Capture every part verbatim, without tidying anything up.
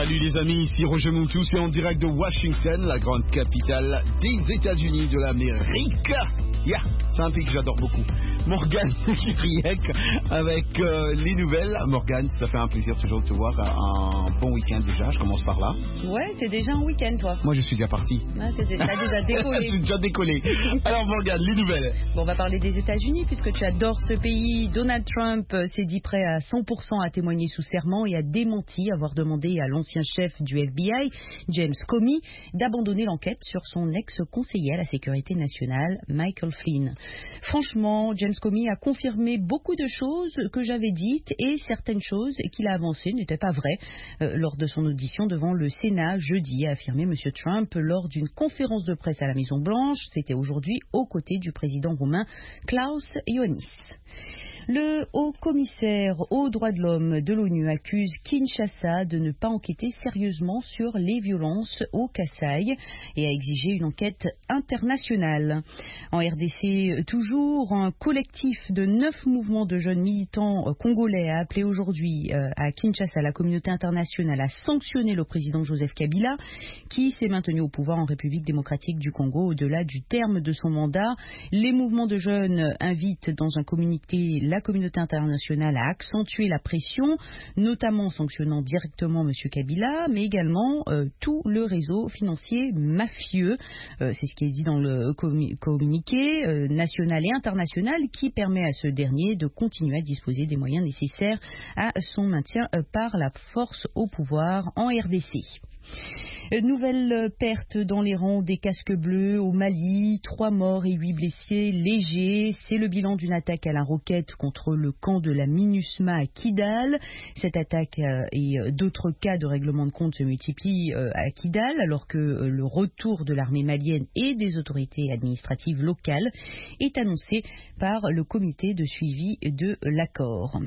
Salut les amis, ici Roger Moutou, c'est en direct de Washington, la grande capitale des États-Unis de l'Amérique. Yeah, c'est un pays que j'adore beaucoup. Morgane Kiriek avec euh, les nouvelles. Morgane, ça fait un plaisir toujours de te voir. Un bon week-end déjà, je commence par là. Ouais, c'est déjà un week-end toi. Moi je suis déjà parti. Ah, t'as déjà décollé. Je suis déjà décollé. Alors Morgane, les nouvelles. Bon, on va parler des États-Unis puisque tu adores ce pays. Donald Trump s'est dit prêt à cent pour cent à témoigner sous serment et a démenti avoir demandé à l'ancien chef du F B I, James Comey, d'abandonner l'enquête sur son ex-conseiller à la sécurité nationale, Michael Flynn. Franchement, James Comey a confirmé beaucoup de choses que j'avais dites et certaines choses qu'il a avancées n'étaient pas vraies. Euh, lors de son audition devant le Sénat jeudi, a affirmé M. Trump lors d'une conférence de presse à la Maison-Blanche. C'était aujourd'hui aux côtés du président roumain Klaus Iohannis. Le haut-commissaire aux droits de l'homme de l'ONU accuse Kinshasa de ne pas enquêter sérieusement sur les violences au Kasaï et a exigé une enquête internationale. En R D C, toujours, un collectif de neuf mouvements de jeunes militants congolais a appelé aujourd'hui à Kinshasa la communauté internationale à sanctionner le président Joseph Kabila qui s'est maintenu au pouvoir en République démocratique du Congo au-delà du terme de son mandat. Les mouvements de jeunes invitent dans un communiqué la communauté internationale à accentuer la pression, notamment en sanctionnant directement M. Kabila, mais également euh, tout le réseau financier mafieux. Euh, c'est ce qui est dit dans le commu- communiqué euh, national et international qui permet à ce dernier de continuer à disposer des moyens nécessaires à son maintien euh, par la force au pouvoir en R D C. Nouvelle perte dans les rangs des casques bleus au Mali, trois morts et huit blessés légers. C'est le bilan d'une attaque à la roquette contre le camp de la MINUSMA à Kidal. Cette attaque et d'autres cas de règlement de compte se multiplient à Kidal alors que le retour de l'armée malienne et des autorités administratives locales est annoncé par le comité de suivi de l'accord.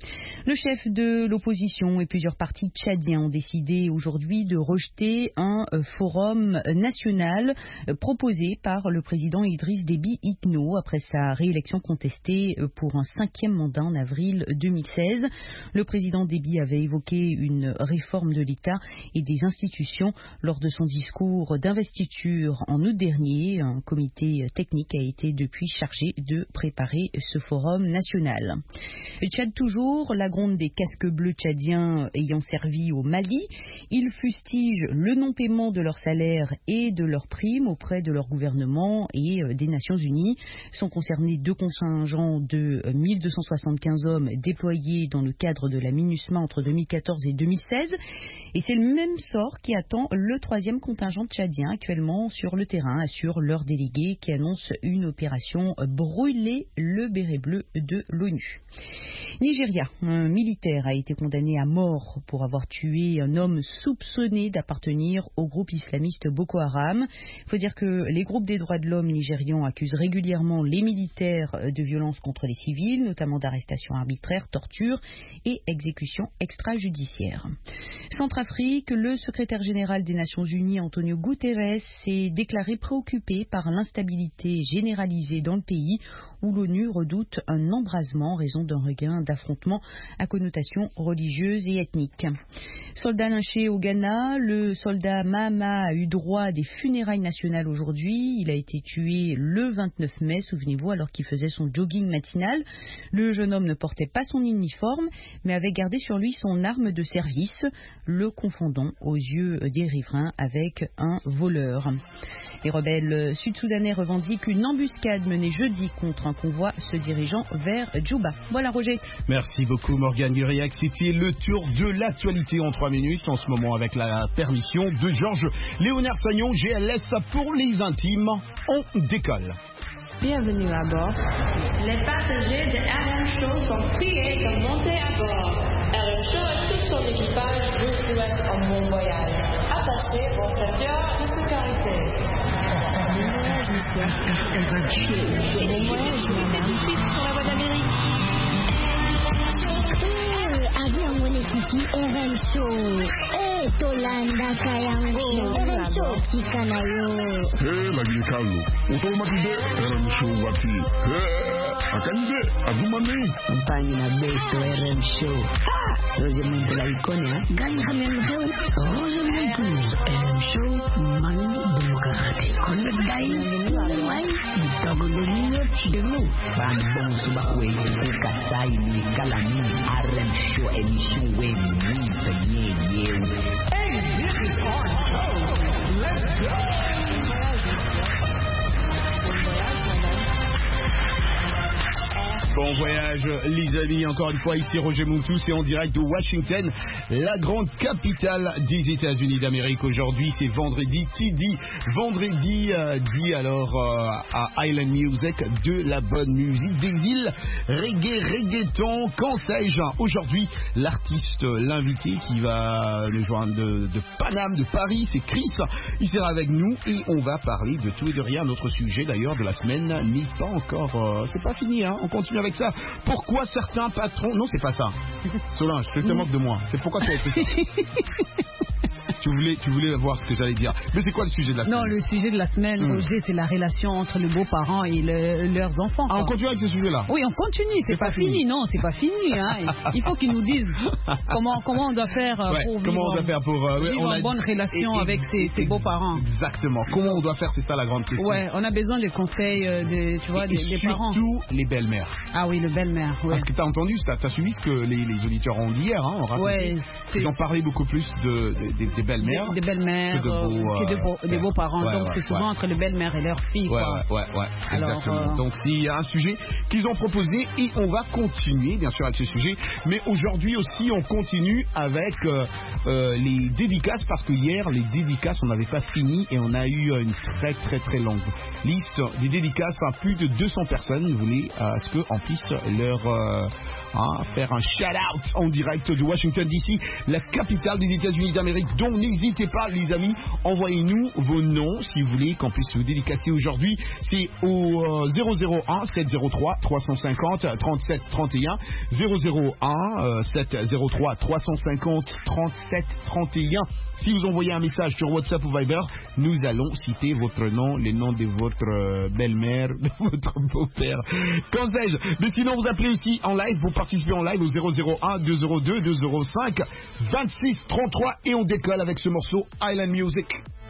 Le chef de l'opposition et plusieurs partis tchadiens ont décidé aujourd'hui de rejeter un forum national proposé par le président Idriss Déby Itno après sa réélection contestée pour un cinquième mandat en avril deux mille seize. Le président Déby avait évoqué une réforme de l'État et des institutions lors de son discours d'investiture en août dernier. Un comité technique a été depuis chargé de préparer ce forum national. Tchad toujours, la gronde des casques bleus tchadiens ayant servi au Mali. Ils fustigent le non-paiement de leurs salaires et de leurs primes auprès de leur gouvernement et des Nations Unies. Sont concernés deux contingents de mille deux cent soixante-quinze hommes déployés dans le cadre de la MINUSMA entre deux mille quatorze et deux mille seize. Et c'est le même sort qui attend le troisième contingent tchadien actuellement sur le terrain, assure leur délégué qui annonce une opération brûler le béret bleu de l'ONU. Nigeria, un militaire a été condamné à mort pour avoir tué un homme soupçonné d'appartenir au groupe islamiste Boko Haram. Il faut dire que les groupes des droits de l'homme nigérians accusent régulièrement les militaires de violences contre les civils, notamment d'arrestations arbitraires, tortures et exécutions extrajudiciaires. Centrafrique, le secrétaire général des Nations Unies, Antonio Guterres, s'est déclaré préoccupé par l'instabilité généralisée dans le pays où l'ONU redoute un embrasement en raison d'un regain d'affrontements à connotation religieuse et ethnique. Soldat lynché au Ghana, le soldat Mahama a eu droit à des funérailles nationales aujourd'hui. Il a été tué le vingt-neuf mai, souvenez-vous, alors qu'il faisait son jogging matinal. Le jeune homme ne portait pas son uniforme, mais avait gardé sur lui son arme de service, le confondant aux yeux des riverains avec un voleur. Les rebelles sud-soudanais revendiquent une embuscade menée jeudi contre un convoi se dirigeant vers Djouba. Voilà Roger. Merci beaucoup Morgane Kiriek. C'était le tour de l'actualité en trois minutes en ce moment avec la permission de Georges Léonard Sagnon, G L S pour les intimes. On décolle. Bienvenue à bord. Les passagers de R M Show sont priés de monter à bord. R M Show et tout son équipage vous souhaitent un bon voyage. Attachez vos ceintures de sécurité. Elle va tuer. Bon voyage, madame. Tout de suite sur la voie d'Amérique. Avion Monekiti R M Show. Eh, Tolanda Kayango. R M Show, Kikanayo. Eh, la Guinée Calme. Automatisé R M Show, voici. Eh. Akande, Agumame. Compagnie na Beto R M Show. Ah! Roger Muntu la icône, hein? Gagne Hamel Show. Roger Muntu. R M Show. Manu Demokrate. Connect Gaï. Wai. Itogo Lomino. Chidemo. Ban bon subakwe. Kasai ni Kalani. R M Show. Émission Web. Ni Ye Ye. Hey, this is our show. Let's go. Bon voyage les amis, encore une fois ici Roger Muntu, c'est en direct de Washington, la grande capitale des États-Unis d'Amérique. Aujourd'hui c'est vendredi, qui dit vendredi euh, dit alors euh, à Island Music de la bonne musique des villes, reggae, reggaeton, qu'en sais-je. Aujourd'hui l'artiste, l'invité qui va nous joindre de, de Paname, de Paris, c'est Chris, il sera avec nous et on va parler de tout et de rien. Notre sujet d'ailleurs de la semaine n'est pas encore, euh, c'est pas fini, hein. On continue avec ça. Pourquoi certains patrons... Non, c'est pas ça. Solange, tu te moques de moi. C'est pourquoi tu as fait ça. Tu voulais, tu voulais voir ce que j'allais dire. Mais c'est quoi le sujet de la semaine? Non, le sujet de la semaine, mmh. Roger, c'est la relation entre les beaux-parents et le, leurs enfants. Ah, on continue avec ce sujet-là? Oui, on continue. C'est, c'est pas, pas fini. fini. Non, c'est pas fini. Hein. Il faut qu'ils nous disent comment, comment on doit faire ouais, pour comment vivre, on doit faire pour, euh, vivre on en bonne relation et, et, avec ses, ses beaux-parents. Exactement. Comment on doit faire, c'est ça la grande question. Ouais, on a besoin des conseils de, tu vois, et, des, et des parents. Surtout les belles-mères. Ah oui, les belles-mères. Ouais. Parce que t'as entendu, t'as, t'as suivi ce que les, les auditeurs ont dit hier. Hein, on ouais, Ils ont parlé beaucoup plus de, de, de, des belles-mères. Des, des belles-mères. Que, de beaux, euh, que de beaux, des beaux-parents. Ouais, donc ouais, c'est souvent ouais. entre les belles-mères et leurs filles. Ouais, quoi. ouais, ouais, Alors, exactement. euh... Donc il y a un sujet qu'ils ont proposé et on va continuer bien sûr avec ce sujet. Mais aujourd'hui aussi on continue avec euh, euh, les dédicaces parce que hier les dédicaces on n'avait pas fini et on a eu une très très très longue liste des dédicaces. Enfin, plus de deux cents personnes voulaient à euh, ce qu'on puisse leur euh, hein, faire un shout-out en direct de Washington D C, la capitale des États-Unis d'Amérique. Donc n'hésitez pas les amis, envoyez-nous vos noms si vous voulez qu'on puisse vous dédicacer aujourd'hui. C'est au euh, zéro zéro un sept zéro trois trois cent cinquante trente-sept trente et un zéro zéro un sept zéro trois trois cent cinquante trente-sept trente et un. Si vous envoyez un message sur WhatsApp ou Viber, nous allons citer votre nom, les noms de votre euh, belle-mère, de votre beau-père. Qu'en sais-je? Mais sinon, vous appelez aussi en live, vous participez en live au zéro zéro un deux zéro deux deux zéro cinq vingt-six trente-trois et on décolle avec ce morceau Island Music.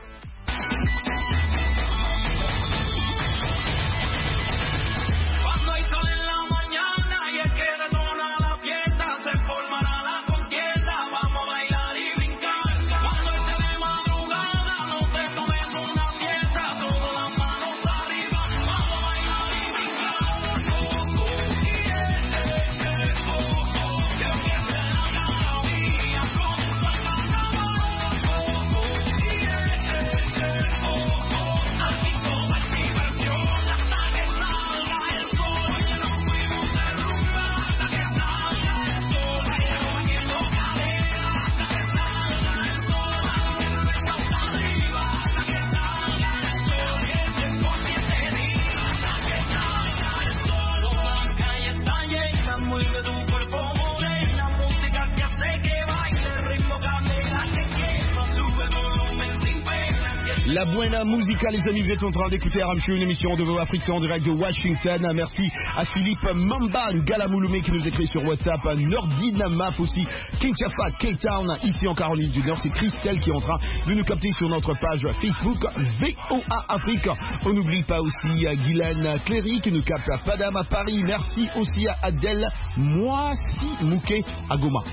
La Buena Musica, les amis, vous êtes en train d'écouter R M Show, une émission de Voix Afrique en direct de Washington. Merci à Philippe Mamba Galamouloumé qui nous écrit sur WhatsApp, Nordine Map aussi, Kinshasa, Cape Town, ici en Caroline du Nord. C'est Christelle qui est en train de nous capter sur notre page Facebook V O A Afrique. On n'oublie pas aussi à Guylaine Cléry qui nous capte à Padam à Paris. Merci aussi à Adèle Moissi Mouké à Goma.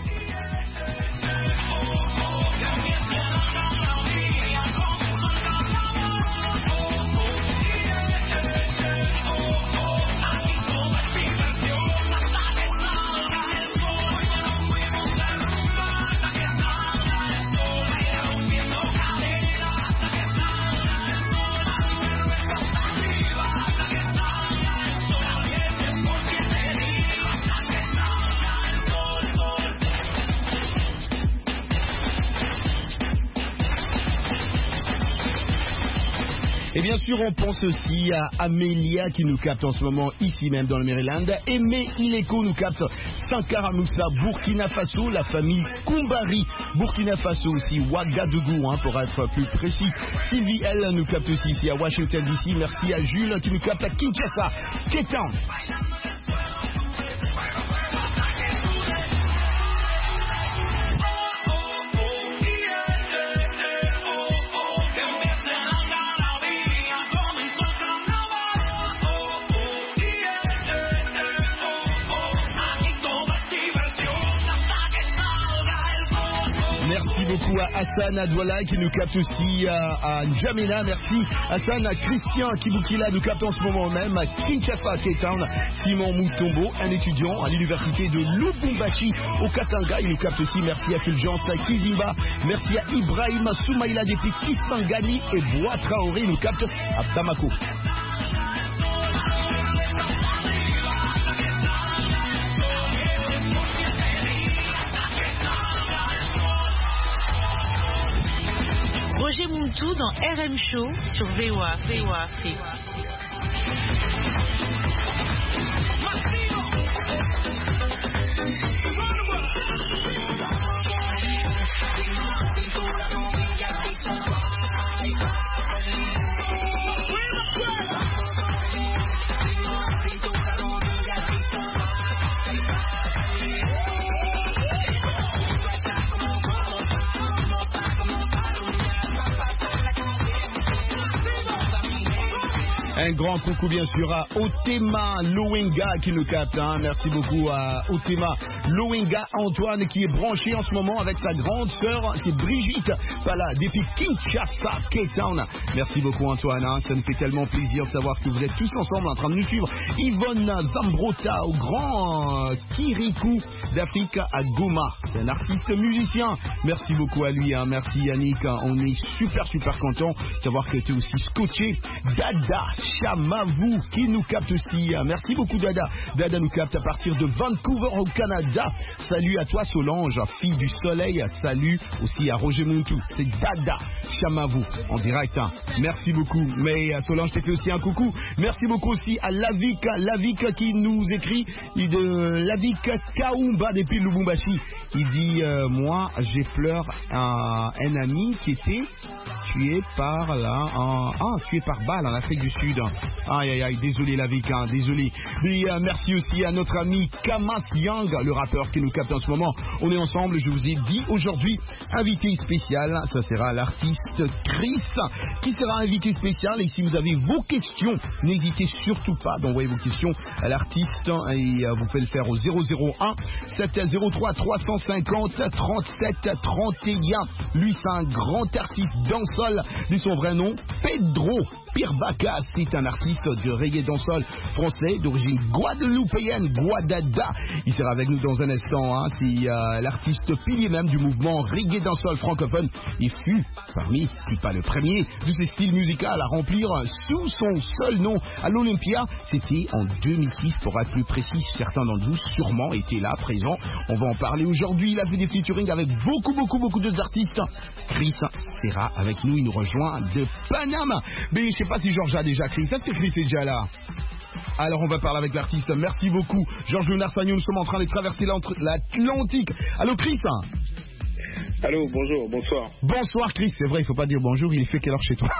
Et bien sûr, on pense aussi à Amélia qui nous capte en ce moment ici même dans le Maryland. Aimé Ileko nous capte Sankara Moussa, Burkina Faso, la famille Koumbari, Burkina Faso aussi, Ouagadougou hein, pour être plus précis. Sylvie elle nous capte aussi ici à Washington D C. Merci à Jules qui nous capte à Kinshasa, Cape Town. beaucoup à Hassan Adwala qui nous capte aussi à, à N'Djamena. Merci Hassan. À Christian Kibukila nous capte en ce moment même. À Kinshasa, Cape Town. Simon Moutombo, un étudiant à l'université de Lubumbashi au Katanga. Il nous capte aussi. Merci à Fulgence à Kizimba. Merci à Ibrahim Soumaïla depuis Kisangani et Bois Traoré. Il nous capte à Bamako. Roger Muntu dans R M Show sur V O A, V O A Afrique. Un grand coucou bien sûr à Otema Lowenga qui nous capte. Hein. Merci beaucoup à Otema Lowenga Antoine qui est branché en ce moment avec sa grande sœur qui est Brigitte Pala depuis Kinshasa, Cape Town. Merci beaucoup Antoine. Hein. Ça nous fait tellement plaisir de savoir que vous êtes tous ensemble en train de nous suivre. Yvonne Zambrota au grand Kirikou d'Afrique à Goma. C'est un artiste musicien. Merci beaucoup à lui. Hein. Merci Yannick. On est super super content de savoir que tu es aussi scotché. Dada Chamavou qui nous capte aussi. Merci beaucoup Dada. Dada nous capte à partir de Vancouver au Canada. Salut à toi Solange, fille du soleil. Salut aussi à Roger Muntu. C'est Dada Chamavou en direct. Hein. Merci beaucoup. Mais Solange t'ai fait aussi un coucou. Merci beaucoup aussi à Lavik. Lavik qui nous écrit. Il de Lavik Kaoumba depuis Lubumbashi. Il dit euh, moi j'ai pleuré un, un ami qui était tué par là en... Ah, tué par balle en Afrique du Sud. Aïe aïe aïe, désolé la vie, hein, désolé. Et euh, merci aussi à notre ami Kamas Young, le rappeur qui nous capte en ce moment. On est ensemble, je vous ai dit aujourd'hui, invité spécial, ça sera l'artiste Chris, qui sera invité spécial. Et si vous avez vos questions, n'hésitez surtout pas d'envoyer vos questions à l'artiste et euh, vous pouvez le faire au zéro zéro un sept zéro trois trois cent cinquante trente-sept trente et un. Lui c'est un grand artiste dancehall de son vrai nom, Pedro Pirbaca. C'est un artiste de reggae dancehall français d'origine guadeloupéenne, Guadada. Il sera avec nous dans un instant. Hein. C'est euh, l'artiste pilier même du mouvement reggae dancehall francophone. Il fut parmi, si pas le premier, de ce style musical à remplir sous son seul nom à l'Olympia. C'était en deux mille six pour être plus précis. Certains d'entre vous sûrement étaient là, présents. On va en parler aujourd'hui. Il a fait des featuring avec beaucoup, beaucoup, beaucoup d'autres artistes. Chris sera avec nous. Il nous rejoint de Panama. Mais je sais pas si Georges a déjà Chris. Est-ce que Chris est déjà là? Alors on va parler avec l'artiste. Merci beaucoup. Georges Leonard-Sagnon, nous sommes en train de traverser l'Atlantique. Allô Chris? Allô, bonjour, bonsoir. Bonsoir Chris, c'est vrai, il faut pas dire bonjour, il est fait quelle heure chez toi?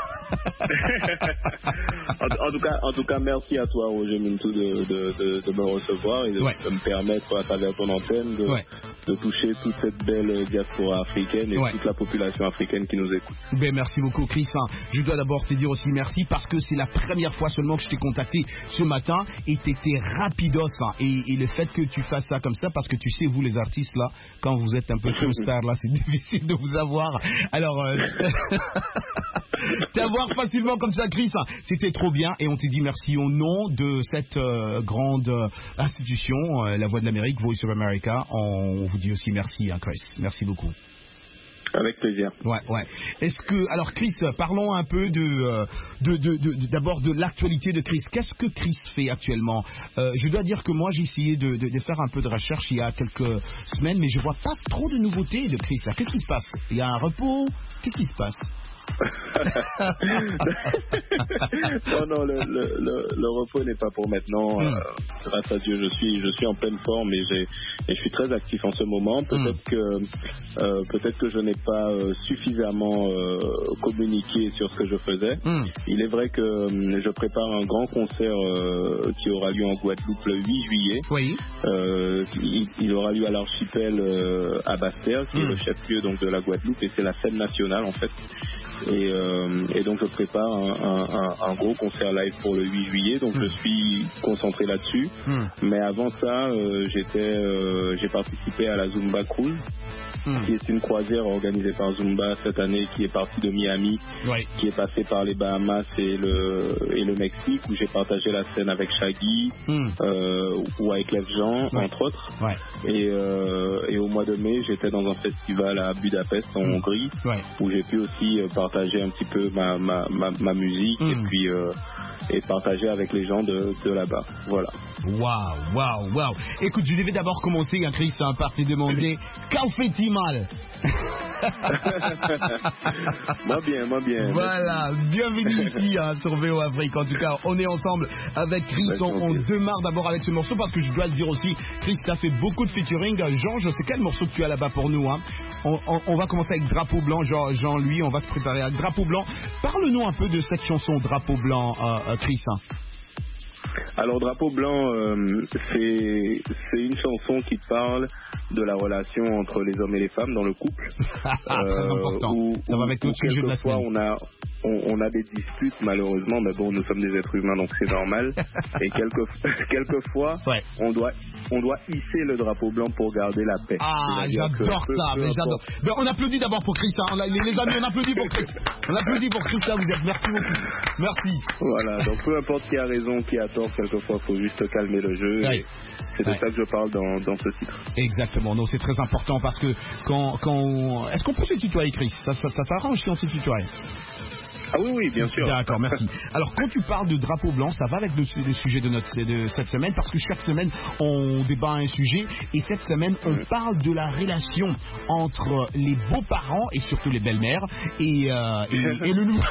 en, en, tout cas, en tout cas, merci à toi Roger Muntu de, de, de, de me recevoir et de, ouais. de me permettre à travers ton antenne de, ouais. de toucher toute cette belle diaspora africaine et ouais. toute la population africaine qui nous écoute. Ben, merci beaucoup Chris. Je dois d'abord te dire aussi merci parce que c'est la première fois seulement que je t'ai contacté ce matin et t'étais rapidos. Et, et le fait que tu fasses ça comme ça, parce que tu sais, vous les artistes là, quand vous êtes un peu trop star là, c'est difficile de vous avoir. Alors, euh, t'avoir facilement comme ça, Chris, c'était trop bien. Et on te dit merci au nom de cette euh, grande euh, institution, euh, la Voix de l'Amérique, Voice of America. On vous dit aussi merci, hein, Chris. Merci beaucoup. Avec plaisir. Ouais, ouais. Est-ce que, alors Chris, parlons un peu de, de, de, de d'abord de l'actualité de Chris. Qu'est-ce que Chris fait actuellement? euh, Je dois dire que moi j'ai essayé de, de, de faire un peu de recherche il y a quelques semaines, mais je vois pas trop de nouveautés de Chris. Là, qu'est-ce qui se passe? Il y a un repos? Qu'est-ce qui se passe? non, non, le, le, le, le repos n'est pas pour maintenant. Mm. Euh, grâce à Dieu, je suis, je suis en pleine forme et, j'ai, et je suis très actif en ce moment. Peut-être mm. que, euh, peut-être que je n'ai pas euh, suffisamment euh, communiqué sur ce que je faisais. Mm. Il est vrai que euh, je prépare un grand concert euh, qui aura lieu en Guadeloupe le huit juillet. Oui. Euh, il, il aura lieu à l'archipel euh, à Basse-Terre, qui mm. est le chef-lieu donc de la Guadeloupe, et c'est la scène nationale en fait. Et, euh, et donc je prépare un, un, un gros concert live pour le huit juillet, donc mmh. je suis concentré là-dessus. Mmh. Mais avant ça, euh, j'étais, euh, j'ai participé à la Zumba Cruise. mm. qui est une croisière organisée par Zumba cette année, qui est partie de Miami, ouais. qui est passée par les Bahamas et le, et le Mexique, où j'ai partagé la scène avec Shaggy, mm. euh, ou avec Lev Jean, ouais. entre autres. Ouais. Et, euh, et au mois de mai, j'étais dans un festival à Budapest, en mm. Hongrie, ouais. où j'ai pu aussi partager un petit peu ma, ma, ma, ma musique, mm. et puis euh, et partager avec les gens de, de là-bas. Voilà. Waouh, waouh, waouh. Écoute, je devais d'abord commencer, hein, Chris, hein, par te demander qu'en fait-il mal? Moi bien, moi bien. Voilà, bienvenue ici hein, sur V O Afrique. En tout cas, on est ensemble avec Chris. On, on démarre d'abord avec ce morceau parce que je dois le dire aussi, Chris, tu as fait beaucoup de featuring. Jean, je sais quel morceau que tu as là-bas pour nous. Hein. On, on, on va commencer avec Drapeau Blanc. Jean, Jean, lui, on va se préparer à Drapeau Blanc. Parle-nous un peu de cette chanson Drapeau Blanc, euh, Chris. Hein. Alors Drapeau Blanc, euh, c'est c'est une chanson qui parle de la relation entre les hommes et les femmes dans le couple. euh, Très important. Où, Ça va avec notre sujet de la semaine. On a on, on a des disputes malheureusement, mais bon, nous sommes des êtres humains donc c'est normal. Et quelques quelquefois, ouais. on doit on doit hisser le drapeau blanc pour garder la paix. Ah, j'adore que, ça, peu, mais peu j'adore. Mais on applaudit d'abord pour Chris. Hein. Les, les amis, on applaudit pour Chris. On applaudit pour Chris. Là, vous êtes. Merci beaucoup. Merci. Voilà. Donc peu importe qui a raison, qui a tort, quelquefois il faut juste calmer le jeu. Ouais. C'est de ouais. ça que je parle dans, dans ce titre. Exactement. Non, c'est très important parce que quand quand on... est-ce qu'on peut se tutoyer, Chris? Ça, ça, ça t'arrange si on se tutoie? Ah oui, oui, bien sûr. D'accord, merci. Alors, quand tu parles de drapeau blanc, ça va avec le, le sujet de, notre, de cette semaine, parce que chaque semaine, on débat un sujet, et cette semaine, on mmh. parle de la relation entre les beaux-parents, et surtout les belles-mères, et, euh, et, et le nouveau...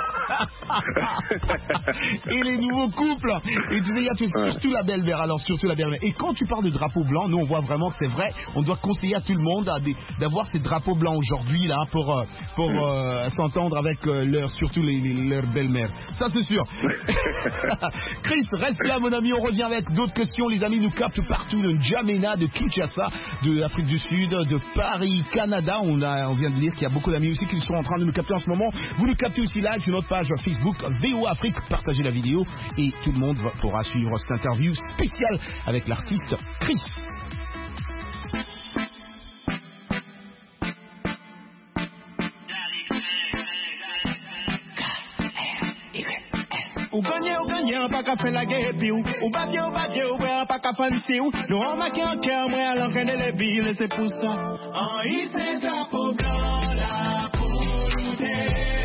et les nouveaux couples. Et tu sais, il y a tout, surtout la belle-mère. Alors, surtout la belle-mère. Et quand tu parles de drapeau blanc, nous, on voit vraiment que c'est vrai. On doit conseiller à tout le monde à des, d'avoir ces drapeaux blancs aujourd'hui, là, pour, pour euh, s'entendre avec euh, leur, surtout les, les, leurs belles-mères. Ça, c'est sûr. Chris, reste là, mon ami. On revient avec d'autres questions. Les amis nous captent partout, de N'Djamena, de Kinshasa, de l'Afrique du Sud, de Paris, Canada. On, a, on vient de dire qu'il y a beaucoup d'amis aussi qui sont en train de nous capter en ce moment. Vous nous captez aussi là, sur notre page Facebook V O Afrique, partagez la vidéo et tout le monde pourra suivre cette interview spéciale avec l'artiste Chris. Ou gagne ou gagne, pas qu'à faire la guerre, puis ou pas bien, ou pas bien, ou pas qu'à fancy, ou nous on marque en cœur, moi à l'entraîner les billes, c'est pour ça. En ici, drapeau blanc, là, pour nous aider.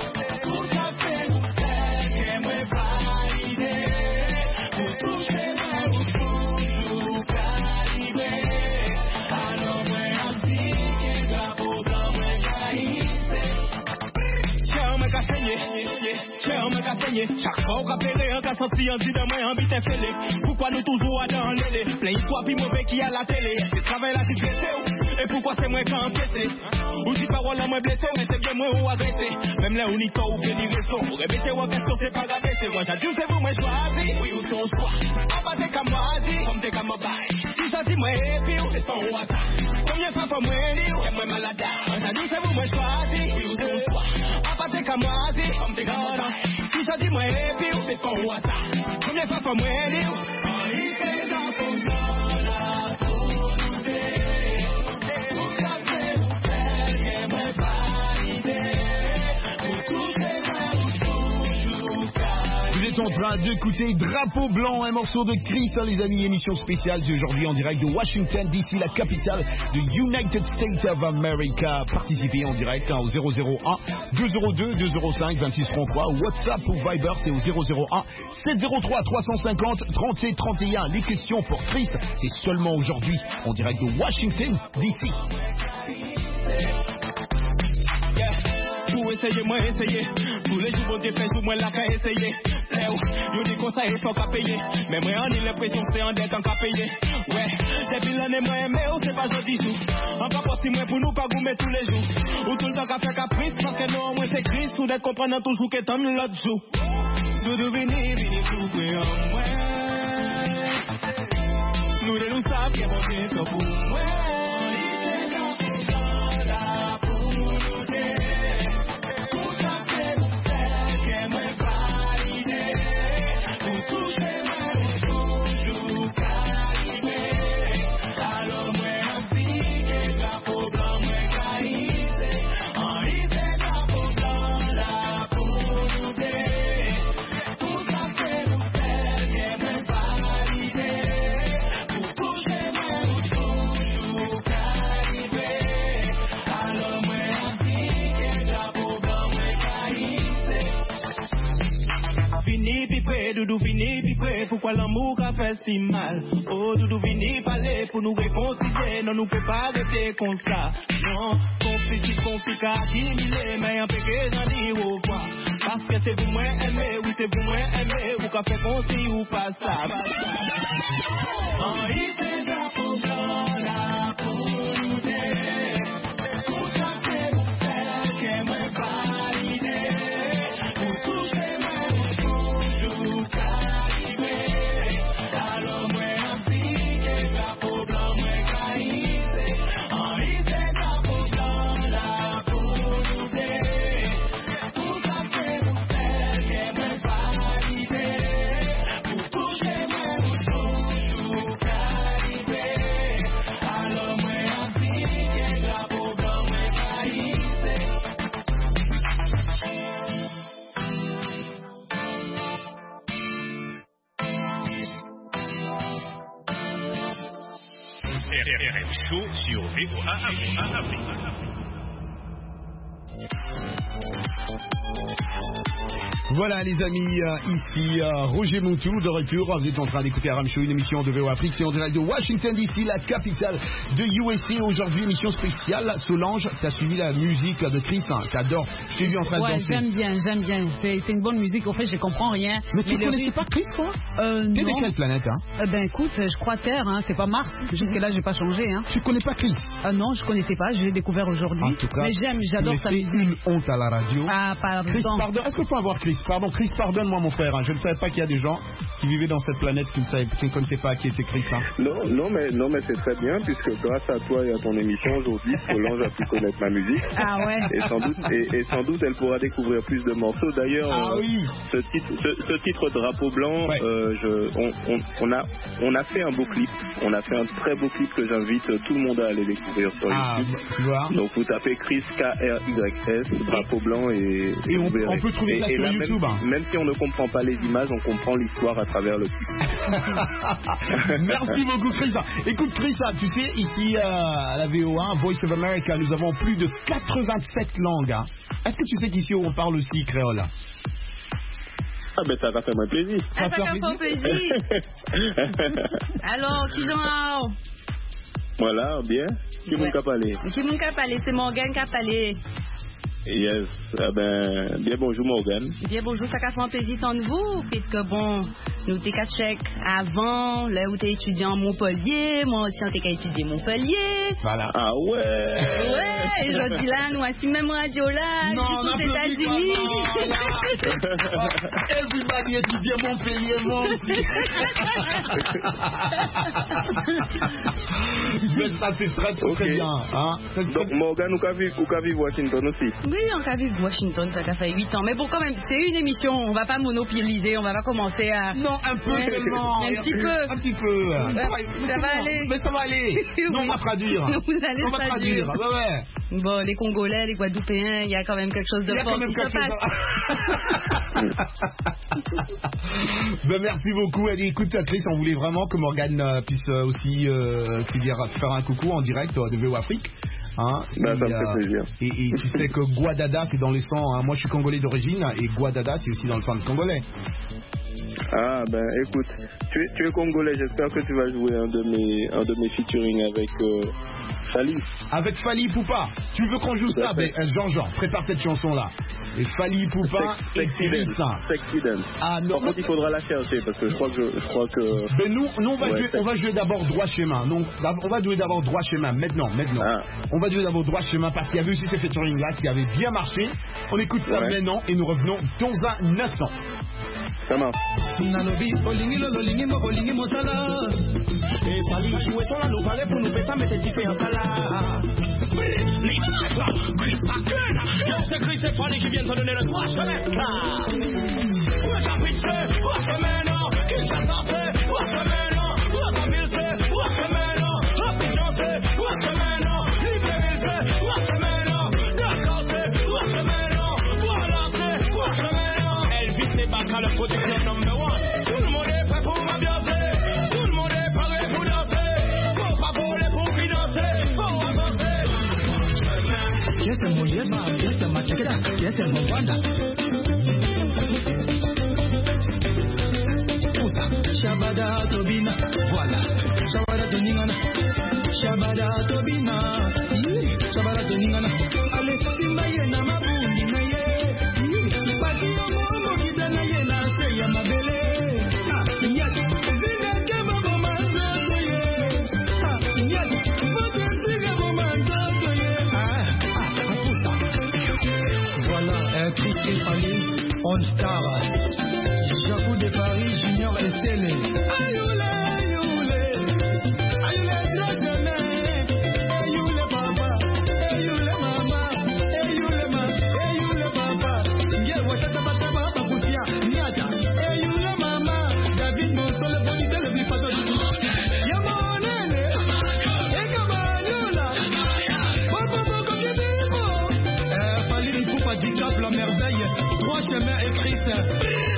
Chaque fois qu'on appelle, on a senti un dit de moi, un bit fêlé. Pourquoi nous toujours à dans l'élé? Plein d'histoires puis mauvais qui a la télé. C'est travail la digressé. Et pourquoi c'est moi qui encaissé? Ou si parole à moi blessé, mais c'est bien moi ou agressé. Même là où ni tort ou bien ni raison. Pour répéter ou question, c'est pas grave. C'est moi, j'ai dit, c'est vous, moi choisi. Oui ou ton choix. En bas, t'es comme moi, dit. Comme t'es comme moi, bye. Si ça dit moi, et puis, c'est ton water. Combien de fois faut moi, dit, ou moi malade. J'ai dit, c'est vous, moi choisi. Oui ou ton choix. En bas, t'es comme moi, dit. Comme t'es comme moi, bye. Si ça dit moi et puis c'est ton water. Combien de fois faut moi dire? Oh, il fait dans ton sang là pour nous aider. Pour capter vous faire que moi valider. Pour tout faire toujours calmer. Vous êtes en train d'écouter Drapeau Blanc, un morceau de Chris, hein, les amis, émission spéciale. C'est aujourd'hui en direct de Washington D C, la capitale de United States of America. Participez en direct hein, au zéro zéro un deux zéro deux deux zéro cinq vingt-six trente-trois. WhatsApp ou Viber, c'est au zéro zéro un sept zéro trois trois cent cinquante trente-sept trente et un. Les questions pour Chris, c'est seulement aujourd'hui en direct de Washington D C. Pour essayer, moi essayer. Tous les jours, Dieu fait pour moi la qu'à essayer. Yo dis qu'on ça, il faut qu'à payer. Mais moi, on a l'impression que c'est en dette qu'à payer. Ouais, depuis l'année, moi aimé, ou c'est pas jodi tout. Encore possible, moi pour nous pas goumer tous les jours. Ou tout le temps qu'à faire caprice, parce que non, moi c'est Christ. Ou d'être comprenant toujours que t'en l'autre jour. Nous devenir, venir trouver en moi. Nous de nous savons qu'il y a bon Dieu, c'est pour moi. vini pi près, doudou vini pi près, pourquoi l'amour a fait si mal? Oh, doudou vini parler pour nous réconcilier, non nous peut pas rester comme ça. Non, conflit, conflit, accumulé, mais un peu que j'en dis au revoir. Parce que c'est vous moins aimé, oui c'est vous moins aimé, vous qu'a fait conseil ou pas ça. Oh, il s'est déjà pour là pour nous aider. Pour ça c'est vous faire que moi valider. Pour toucher moi toujours arriver. Alors moi un petit que ça pour blanc moi caïsé. Oh, il s'est déjà pour là pour nous aider. Pour ça c'est vous faire que moi valider. Pour toucher moi toujours arriver. Alors moi un petit que ça pour blanc moi caïsé. R M Show sur V O A Afrique. Voilà les amis, euh, ici euh, Roger Montou de retour. Vous êtes en train d'écouter R M Show, une émission de V O A Afrique. C'est en direct de Washington D C, la capitale de U S A. Aujourd'hui, émission spéciale. Solange, t'as suivi la musique de Chris, hein, t'adores. Je t'ai vu en train ouais, de danser. J'aime bien, j'aime bien. C'est, c'est une bonne musique. En fait, je comprends rien. Mais tu Mais connaissais rythme... pas Chris, toi? euh, T'es de non. quelle planète, hein? Euh, ben écoute, je crois Terre, hein, c'est pas Mars. Jusque là, j'ai pas changé. Hein. Tu connais pas Chris? Euh, non, je connaissais pas. Je l'ai découvert aujourd'hui. En tout cas, mais j'aime, j'adore sa musique. une honte à la radio. Ah, pardon. Chris, pardon. Est-ce qu'on peut avoir Chris? Pardon, Chris, pardonne-moi mon frère. Hein. Je ne savais pas qu'il y a des gens qui vivaient dans cette planète qui ne, savaient, qui ne connaissaient pas qui était Chris. Hein. Non, non, mais, non, mais c'est très bien, puisque grâce à toi et à ton émission aujourd'hui, Solange a pu connaître ma musique. Ah ouais. Et sans doute, et, et sans doute elle pourra découvrir plus de morceaux. D'ailleurs, ah, euh, oui. ce, titre, ce, ce titre Drapeau Blanc, ouais. euh, je, on, on, on, a, on a fait un beau clip. On a fait un très beau clip que j'invite tout le monde à aller découvrir sur ah, YouTube. Tu vois. Donc vous tapez Chris K R Y S, Drapeau Blanc et, et, et on, vous verrez. on peut trouver ça et, sur et là, YouTube. Même, hein. même si on ne comprend pas les images, on comprend l'histoire à travers le clip. Merci beaucoup Chris. Écoute Chris, tu sais, ici euh, à la V O A, Voice of America, nous avons plus de quatre-vingt-sept langues. Hein. Est-ce que tu sais qu'ici on parle aussi créole? Ah ben ça va faire moins plaisir. Ah, ça va faire plaisir. Alors, qui j'en... Voilà, bien. Qui ouais. m'ont parlé? Qui m'ont parlé? C'est Morgan qui a parlé. Yes, ah ben, bien bonjour Morgan. Bien bonjour, ça a fait un plaisir sans vous, puisque bon, nous t'es qu'à check avant, là où t'es étudiant à Montpellier, moi aussi on t'es qu'à étudier Montpellier. Voilà. Ah ouais. Ouais, et je dis là, nous aussi même radio là, non, je suis aux États-Unis. Everybody étudie Montpellier, mon Mais ça c'est très très okay. bien. Hein? Donc Morgan, nous qu'à vivre Washington aussi. Oui, on a vu Washington, ça a fait huit ans. Mais bon, quand même, c'est une émission, on va pas monopoliser, on va pas commencer à... Non, un peu ouais, seulement. Un petit peu. Un petit peu. Ouais, ça, ça va aller. Mais ça va aller. Oui. Non, on va traduire. Vous allez on va traduire. traduire. Ouais, ouais. Bon, les Congolais, les Guadeloupéens, il y a quand même quelque chose de fort qui se passe. Ben, merci beaucoup. Allez, écoute, Chris, on voulait vraiment que Morgane euh, puisse euh, aussi euh, te dire, te faire un coucou en direct euh, de V O Afrique. Hein, bah, et, ça me fait euh, plaisir. Et, et tu sais que Guadada, c'est dans le sang. Hein. Moi, je suis congolais d'origine et Guadada, c'est aussi dans le sang de congolais. Ah ben écoute, tu es, tu es congolais, j'espère que tu vas jouer un de mes, un de mes featuring avec euh, Fali. Avec Fali Poupa. Tu veux qu'on joue ça? Ben, Jean-Jean, prépare cette chanson-là. Et Fali Poupa et Sexy Dance. Ah non. Par contre, il faudra la chercher parce que je crois que je, je crois que. Ben nous, nous on va ouais, jouer, on va jouer d'abord droit chemin. Donc on va jouer d'abord droit chemin. Maintenant, maintenant. Ah. On va jouer d'abord droit chemin parce qu'il y avait aussi ces featuring là qui avaient bien marché. On écoute ça ouais. maintenant et nous revenons dans un instant. Ça marche. Nanobi, olingi lolo lingi mo olingi mo sala. Et Fali jouer sur la nous parler pour nous faire ça mettre différents sala. C'est Chris et Fali qui viennent te donner le droit chemin. Où est ta pizza? Où est ta mène? Qui s'est tenté? Où est ta mène? Où est ta milse? Où est ta mène? Hop, chanté? Où est ta mène? Libre milse? Où est ta mène? D'accord, où est ta mène? Voilà, où est ta mène? Elvis n'est pas qu'à le production number one. Tout le monde est prêt pour m'ambiancer. Tout le monde est prêt pour danser. Faut pas voler pour financer. Faut avancer. Yes, I'm more, yes, yes, I'm check it out. Yes, I'm more, wonder. Shabada Tobina, voilà. Shabada Toningana, Shabada Tobina, Shabada Toningana. Allez, Timbaye Namabundi Naye, Pati Omo Kidana Yena Seya Mabele. Ah, yes, Zina Kama Bomanza Toye. Ah, yes, Bote Ziga Bomanza Toye. Ah, ah, Poussa. Voilà, un truc qui fallait, on star. Jacou de Paris, Junior et Télé. Ayoule, ayoule, ayoule, dragame, ayoule papa, ayoule mama, ayoule ma, ayoule papa. Nge watata bata baba kusia, niata, ayoule mama. David Monson le bonité le plus façon. Yamonene, Ekamanula, Bobo Bobo Kibibo. Euh, Fallait une coupe à dix cap la merveille, trois chemins écrits.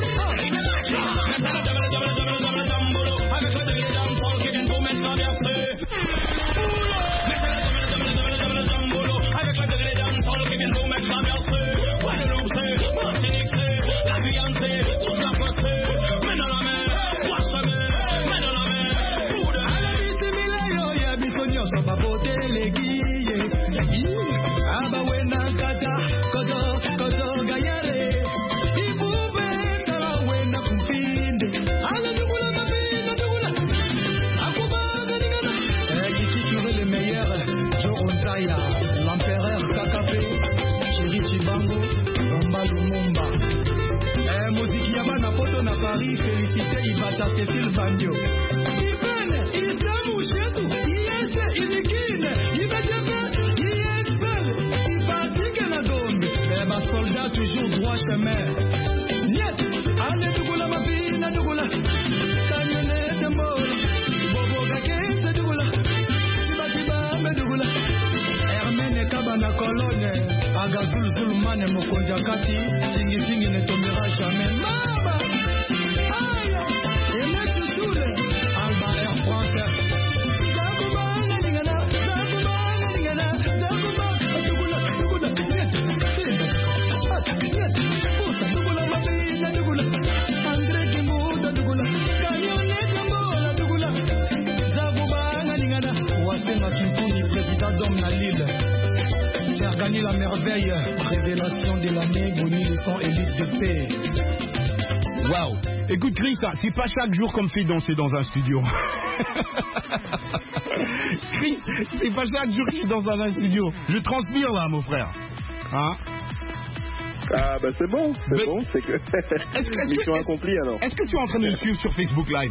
L'empereur Kakape, Chéri Chibango, Bomba Lumumba. Eh, musique Yabana Poto na Paris, félicité Ibata Cécile Bandio. Ibane, Isamu Chetou, Iese, Inikine, Ibejefe, Iesel, Ibatike na Gombe. Eh, bas soldat toujours droit chemin. Niet, allez Dugula Mabina Dugula, Kanyone Tembola, Bobo Gake Dugula, Tibatiba Medugula. Na colonne, Agazul Zulmane Mokonjakati, Tingi Tingi ne tombera jamais. Mama, aïe, et Maître Soule, Alba Air France. Zakuba, Ningana, Zakuba, Ningana, Zakuba, Dugula, Dugula, Niet, Niet, Puta, Dugula, Mabina, Dugula, André Kimuda, Dugula, Kanyone Kambola, Dugula, Zakuba, Ningana, Wasenga Kimpuni, président d'homme na Lille. Faire gagner la merveille, révélation de l'année, Boni le sang élite de paix. Waouh. Écoute Chris, c'est pas chaque jour qu'on me fait danser dans un studio. Chris, c'est pas chaque jour que je suis dans un studio. Je transpire là, mon frère. Hein? Ah bah c'est bon, c'est Mais... bon, c'est que est-ce que, mission accomplie alors. Est-ce que tu es en train de me suivre sur Facebook Live?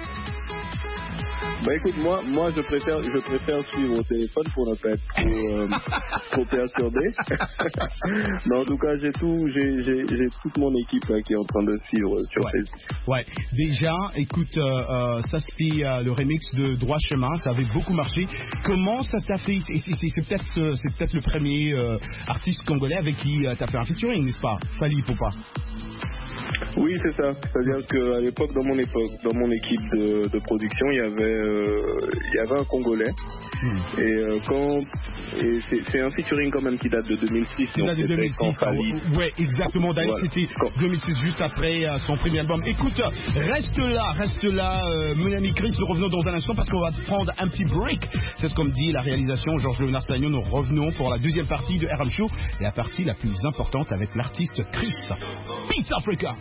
Bah écoute, moi, moi je préfère, je préfère suivre au téléphone pour ne pas être trop, euh, trop perturbé. Mais en tout cas, j'ai tout, j'ai, j'ai, j'ai toute mon équipe là, qui est en train de suivre sur ouais. Facebook. Ouais. Déjà, écoute, euh, euh, ça c'est euh, le remix de Droit Chemin, ça avait beaucoup marché. Comment ça t'a fait? C'est, c'est, c'est peut-être, c'est peut-être le premier euh, artiste congolais avec qui euh, t'as fait un featuring, n'est-ce pas? Fally Ipupa. Oui, c'est ça. C'est-à-dire qu'à l'époque, dans mon époque, dans mon équipe de, de production, il y avait, euh, il y avait un Congolais. Mmh. Et euh, quand, et c'est, c'est un featuring quand même qui date de deux mille six. Qui date de deux mille six. Ah, ouais, exactement. D'ailleurs, voilà. C'était deux mille six, juste après euh, son premier album. Écoute, reste là, reste là, euh, mon ami Chris. Nous revenons dans un instant parce qu'on va prendre un petit break. C'est ce comme dit la réalisation Georges Léonard Sagnon. Nous revenons pour la deuxième partie de R M Show, la partie la plus importante avec l'artiste Chris. Peace Africa.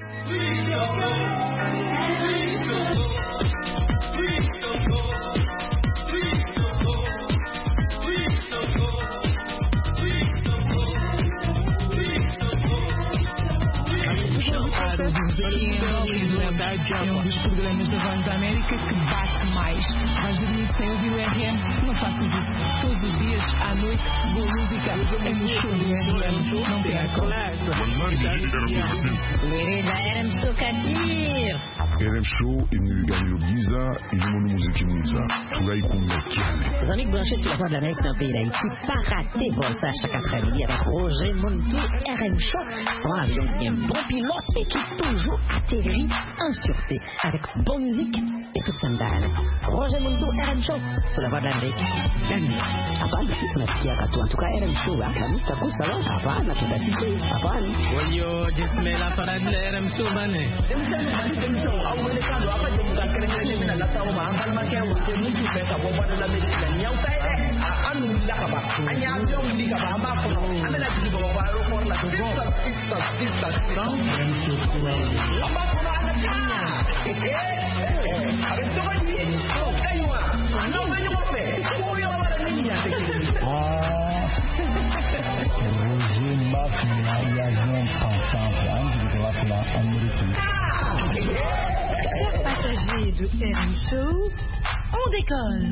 É um dos programas da Voz da América que bate mais. Vais dormir sem ouvir o R M? Não faças isso. Todos os dias, à noite, boa música é no show do R M. Não percam. Vereda R M Show Kadir. R M Show imegani Giza ilimoni muziki mwiza tunaikunywa kiane. Les amis branchés sur la Voix de l'Amérique dans le pays d'Haïti, pas rater pour ça chaque après-midi avec Roger Montou R M Show. Un avion qui est un bon pilote et qui toujours atterrit en sûreté, avec bonne musique et toute sandale. Roger Mundo, R M Show, sur la voie d'Amérique. Hapana, tunasikia katu. En tout cas, R M Show, la musique taku sawa. Hapana, tunasikia. Hapana. Wayo, jismela para de R M Show bane. R M Show, au mercado, apa je muka keren mina lata o ma angal ma ke o te mutu pe ka bo bana la medina nyau tai de. Anu la ka ba. Anya yo ndi ka ba ba ko. Amela ti bo ba ro ko la ko. Sista, sista, sista. Aba ko na na nya. Eh eh. Are to ba ni. Oh, kaiwa. No me yo pe. Ko yo ba la niña te. Ah. Roger Mafia, il y a un pensant, je vais voir là en Amérique. Chers passagers de R M Show, on décolle.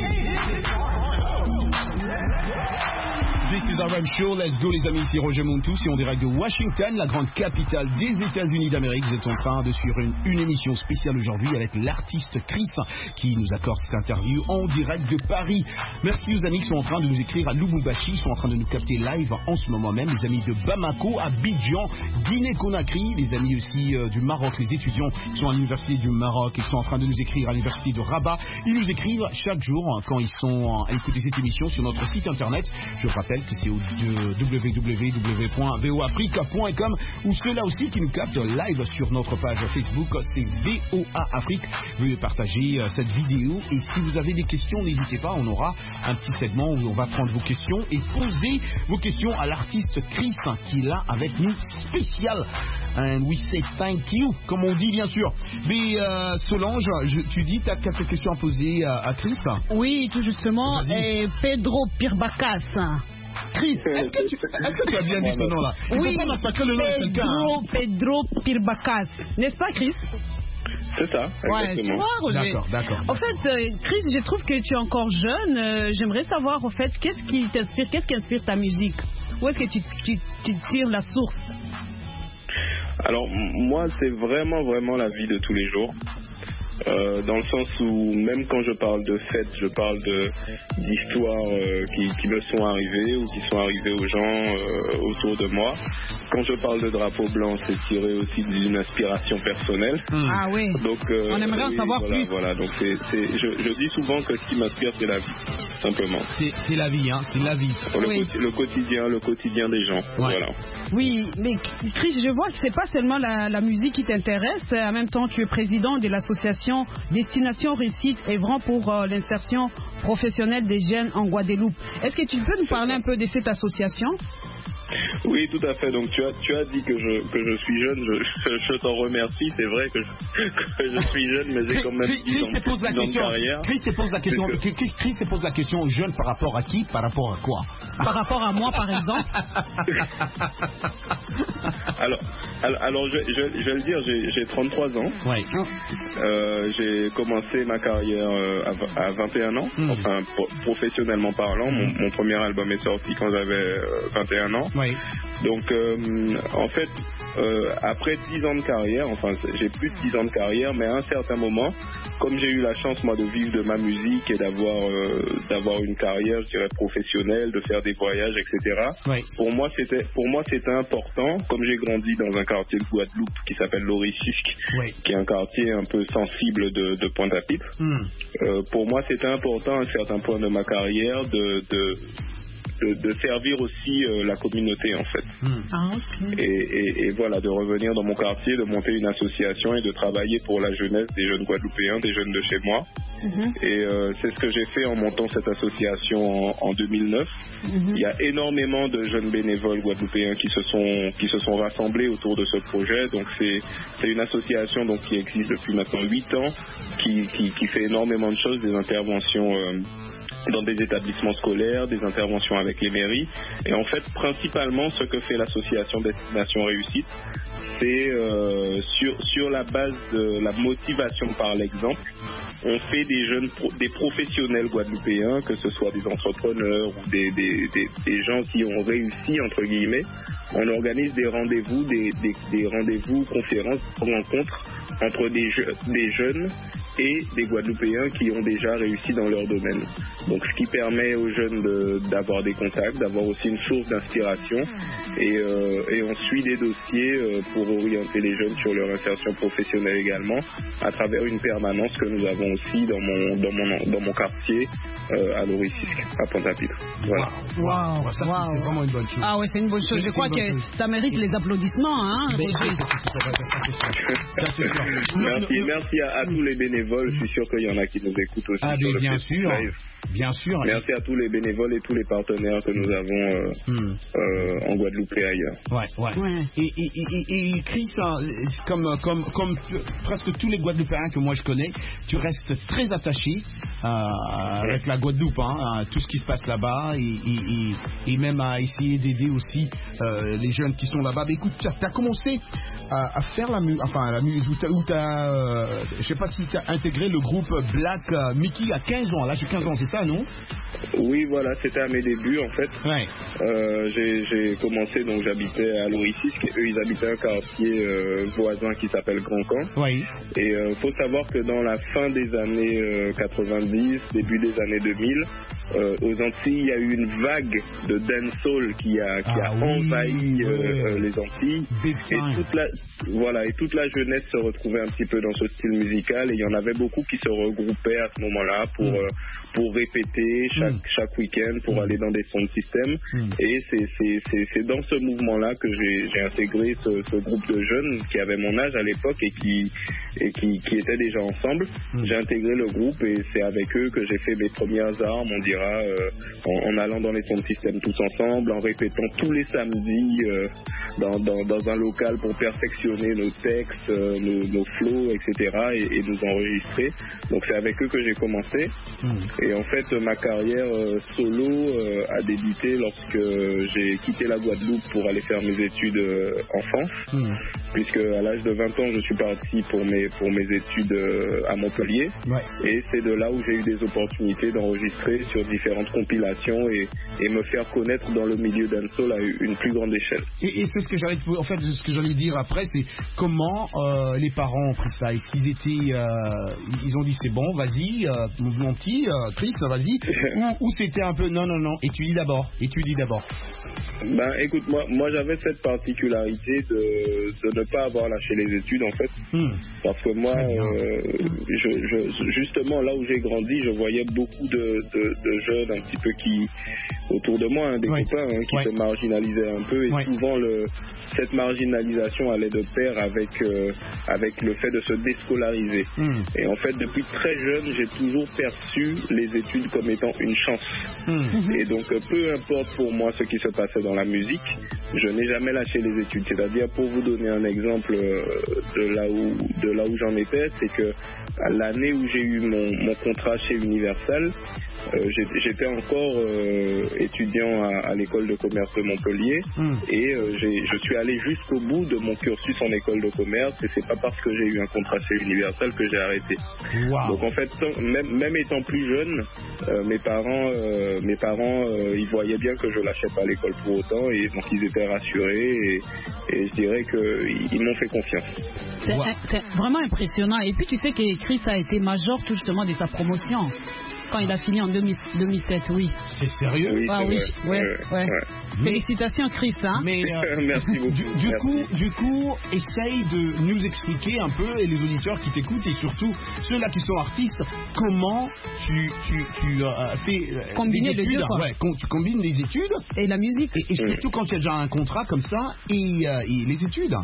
This is R M Show, let's go les amis, ici Roger Montou, c'est en direct de Washington, la grande capitale des États-Unis d'Amérique. Vous êtes en train de suivre une, une émission spéciale aujourd'hui avec l'artiste Chris qui nous accorde cette interview en direct de Paris. Merci aux amis qui sont en train de nous écrire à Lubumbashi, qui sont en train de nous capter live en ce moment même, les amis de Bamako, Abidjan, Guinée-Conakry, les amis aussi euh, du Maroc, les étudiants qui sont à l'université du Maroc et qui sont en train de nous écrire à l'université de Rabat. Ils nous écrivent chaque jour quand ils sont à écouter cette émission sur notre site internet. Je vous rappelle que c'est au w w w point v o africa point com ou ceux-là aussi qui nous captent live sur notre page Facebook, c'est V O A Afrique. Veuillez partager euh, cette vidéo et si vous avez des questions, n'hésitez pas, on aura un petit segment où on va prendre vos questions et poser vos questions à l'artiste Chris qui est là avec nous spécial. And we say thank you, comme on dit bien sûr. Mais euh, Solange, je, tu dis tu as quelques questions à poser à, à Chris? Oui, tout justement. Et Pedro Pirbacas. Chris, est-ce que, tu, est-ce que tu as bien dit ce nom-là? Oui, pas massacrer le nom de quelqu'un, Pedro, hein? Pedro Pirbacas. N'est-ce pas, Chris? C'est ça, ouais, exactement. Tu vois, Roger. D'accord, d'accord. En fait, euh, Chris, je trouve que tu es encore jeune. Euh, j'aimerais savoir, en fait, qu'est-ce qui t'inspire, qu'est-ce qui inspire ta musique? Où est-ce que tu, tu, tu tires la source? Alors, moi, c'est vraiment, vraiment la vie de tous les jours. Euh, dans le sens où même quand je parle de fêtes, je parle de d'histoires euh, qui, qui me sont arrivées ou qui sont arrivées aux gens euh, autour de moi. Quand je parle de drapeau blanc, c'est tiré aussi d'une inspiration personnelle. Mmh. Ah oui. Donc, euh, on aimerait oui, en savoir voilà, plus. Voilà, donc c'est, c'est, je, je dis souvent que ce qui m'inspire, c'est la vie, simplement. C'est, c'est la vie, hein, c'est la vie. Le, oui. co- le quotidien, le quotidien des gens. Ouais. Voilà. Oui, mais Chris, je vois que c'est pas seulement la, la musique qui t'intéresse. En même temps, tu es président de l'association Destination Réussite œuvrant pour euh, l'insertion professionnelle des jeunes en Guadeloupe. Est-ce que tu peux nous parler un peu de cette association? Oui, tout à fait. Donc tu as, tu as dit que je, que je suis jeune. Je, je, je t'en remercie. C'est vrai que je, que je suis jeune, mais j'ai quand même dix ans, dix ans de carrière. Chris te pose la question. Que... Chris te pose la question jeune par rapport à qui? Par rapport à quoi? Par rapport à moi, par exemple. alors, alors, alors je, je, je vais le dire. J'ai, j'ai trente-trois ans. Oui. Euh, j'ai commencé ma carrière euh, à, à vingt et un ans. Mmh. Enfin, pro- professionnellement parlant. Mon, mon premier album est sorti quand j'avais euh, vingt et un ans. Oui. Donc, euh, en fait, euh, après dix ans de carrière, enfin, j'ai plus de dix ans de carrière, mais à un certain moment, comme j'ai eu la chance, moi, de vivre de ma musique et d'avoir, euh, d'avoir une carrière, je dirais, professionnelle, de faire des voyages, et cetera. Oui. Pour moi, c'était, pour moi, c'était important, comme j'ai grandi dans un quartier de Guadeloupe qui s'appelle l'Orisisque, oui. qui est un quartier un peu sensible de, de Pointe-à-Pitre. Mm. Euh, pour moi, c'était important, à un certain point de ma carrière, de, de De, de servir aussi euh, la communauté en fait. Mmh. Ah, okay. et, et, et voilà, de revenir dans mon quartier, de monter une association et de travailler pour la jeunesse des jeunes Guadeloupéens, des jeunes de chez moi. Mmh. Et euh, c'est ce que j'ai fait en montant cette association en, en deux mille neuf. Mmh. Il y a énormément de jeunes bénévoles guadeloupéens qui se sont qui se sont rassemblés autour de ce projet. Donc c'est c'est une association donc qui existe depuis maintenant huit ans, qui, qui qui fait énormément de choses, des interventions euh, dans des établissements scolaires, des interventions avec les mairies. Et en fait, principalement, ce que fait l'association Destination Réussite, c'est euh, sur, sur la base de la motivation par l'exemple, on fait des jeunes, pro, des professionnels guadeloupéens, que ce soit des entrepreneurs ou des, des, des, des gens qui ont réussi, entre guillemets. On organise des rendez-vous, des, des, des rendez-vous, conférences, rencontres entre des, je, des jeunes et des Guadeloupéens qui ont déjà réussi dans leur domaine. Donc ce qui permet aux jeunes de, d'avoir des contacts, d'avoir aussi une source d'inspiration et, euh, et on suit des dossiers euh, pour orienter les jeunes sur leur insertion professionnelle également à travers une permanence que nous avons aussi dans mon, dans mon, dans mon quartier euh, à Loricisque, à Pointe-à-Pitre. Voilà. Wow, wow, ça, wow. c'est vraiment une bonne chose. Ah ouais, c'est une bonne chose. Je crois que chose. Ça mérite les applaudissements, hein. Mais, merci, merci à, à tous les bénévoles. Je suis sûr qu'il y en a qui nous écoutent aussi. Ah, sur le bien Facebook sûr, Live. bien sûr. Merci à tous les bénévoles et tous les partenaires que nous avons euh, hmm. euh, en Guadeloupe et ailleurs. Ouais, ouais. ouais. Et, et, et, et Chris, comme, comme, comme presque tous les Guadeloupéens que moi je connais, tu restes très attaché euh, avec la Guadeloupe, hein, à tout ce qui se passe là-bas, et, et, et, et même à essayer d'aider aussi euh, les jeunes qui sont là-bas. Mais écoute, tu as commencé à, à faire la musique, enfin la musique, où tu as, euh, je sais pas si tu as intégré le groupe Black euh, Mickey à quinze ans. Là, j'ai quinze ans, c'est ça, non? Oui, voilà, c'était à mes débuts en fait. Ouais. Euh, j'ai, j'ai commencé, donc j'habitais à Loricisque, eux ils habitaient un quartier euh, voisin qui s'appelle Grand Camp. Oui. Et il euh, faut savoir que dans la fin des années euh, quatre-vingt-dix, début des années deux mille, euh, aux Antilles, il y a eu une vague de dancehall qui a, qui ah, a oui, envahi oui. Euh, euh, les Antilles. Et toute, la, voilà, et toute la jeunesse se retrouvait un petit peu dans ce style musical, et il y en avait beaucoup qui se regroupaient à ce moment-là pour, mm. euh, pour répéter chaque, mm. chaque week-end, pour mm. aller dans des sons de système. Mm. Et c'est, c'est, c'est, c'est dans ce mouvement-là que j'ai, j'ai intégré ce, ce groupe de jeunes qui avaient mon âge à l'époque et qui, et qui, qui étaient déjà ensemble. Mm. J'ai intégré le groupe et c'est avec eux que j'ai fait mes premières armes, on dira, euh, en, en allant dans les sons de système tous ensemble, en répétant tous les samedis euh, dans, dans, dans un local pour perfectionner nos textes, euh, nos, nos flows, et cetera et, et nous enregistrer. Donc c'est avec eux que j'ai commencé. Mm. Et en fait, ma carrière euh, solo euh, a débuté lorsque j'ai quitté la Guadeloupe pour aller faire mes études euh, en France, mm. puisque à l'âge de vingt ans, je suis parti pour mes, pour mes études euh, à Montpellier. Ouais. Et c'est de là où j'ai eu des opportunités d'enregistrer sur différentes compilations et, et me faire connaître dans le milieu dancehall à une plus grande échelle. Et, et c'est ce que j'allais, en fait, ce que j'allais dire après, c'est comment euh, les parents ont pris ça. Est-ce qu'ils étaient, euh, ils ont dit c'est bon, vas-y, euh, mon petit euh, Chris, vas-y, ou, ou c'était un peu non, non, non, étudie d'abord, étudie d'abord. Ben écoute, moi, moi j'avais cette particularité de, de ne pas avoir lâché les études en fait, hmm. parce que moi, euh, je, je, justement là où j'ai grandi, je voyais beaucoup de, de, de jeunes un petit peu qui, autour de moi, hein, des ouais. copains hein, qui ouais. se marginalisaient un peu, et ouais. souvent le, cette marginalisation allait de pair avec, euh, avec le fait de se déscolariser. Hmm. Et en fait, depuis très jeune, j'ai toujours perçu les études comme étant une chance. Hmm. Et donc, peu importe pour moi ce qui se passait dans la musique, je n'ai jamais lâché les études. C'est-à-dire, pour vous donner un exemple de là où, de là où j'en étais, c'est que à l'année où j'ai eu mon, mon contrat chez Universal, Euh, j'étais encore euh, étudiant à, à l'école de commerce de Montpellier mm. et euh, j'ai, je suis allé jusqu'au bout de mon cursus en école de commerce, et c'est pas parce que j'ai eu un contrat chez Universal que j'ai arrêté. Wow. Donc en fait, tant, même, même étant plus jeune, euh, mes parents, euh, mes parents euh, ils voyaient bien que je lâchais pas l'école pour autant, et donc ils étaient rassurés, et, et je dirais qu'ils ils m'ont fait confiance. C'est, wow. c'est vraiment impressionnant. Et puis tu sais que Chris a été major tout justement de sa promotion quand il a fini en deux mille sept, oui. C'est sérieux? Oui, ah c'est oui, vrai. ouais, ouais. ouais. Félicitations Chris, hein. Mais euh, merci beaucoup. Du, du merci. coup, du coup, essaye de nous expliquer un peu, et les auditeurs qui t'écoutent, et surtout ceux-là qui sont artistes, comment tu, tu, tu euh, fais euh, combiner des études, les deux, quoi. Ouais, com- tu combines les études et la musique, et, et surtout mmh. quand tu as déjà un contrat comme ça et, euh, et les études.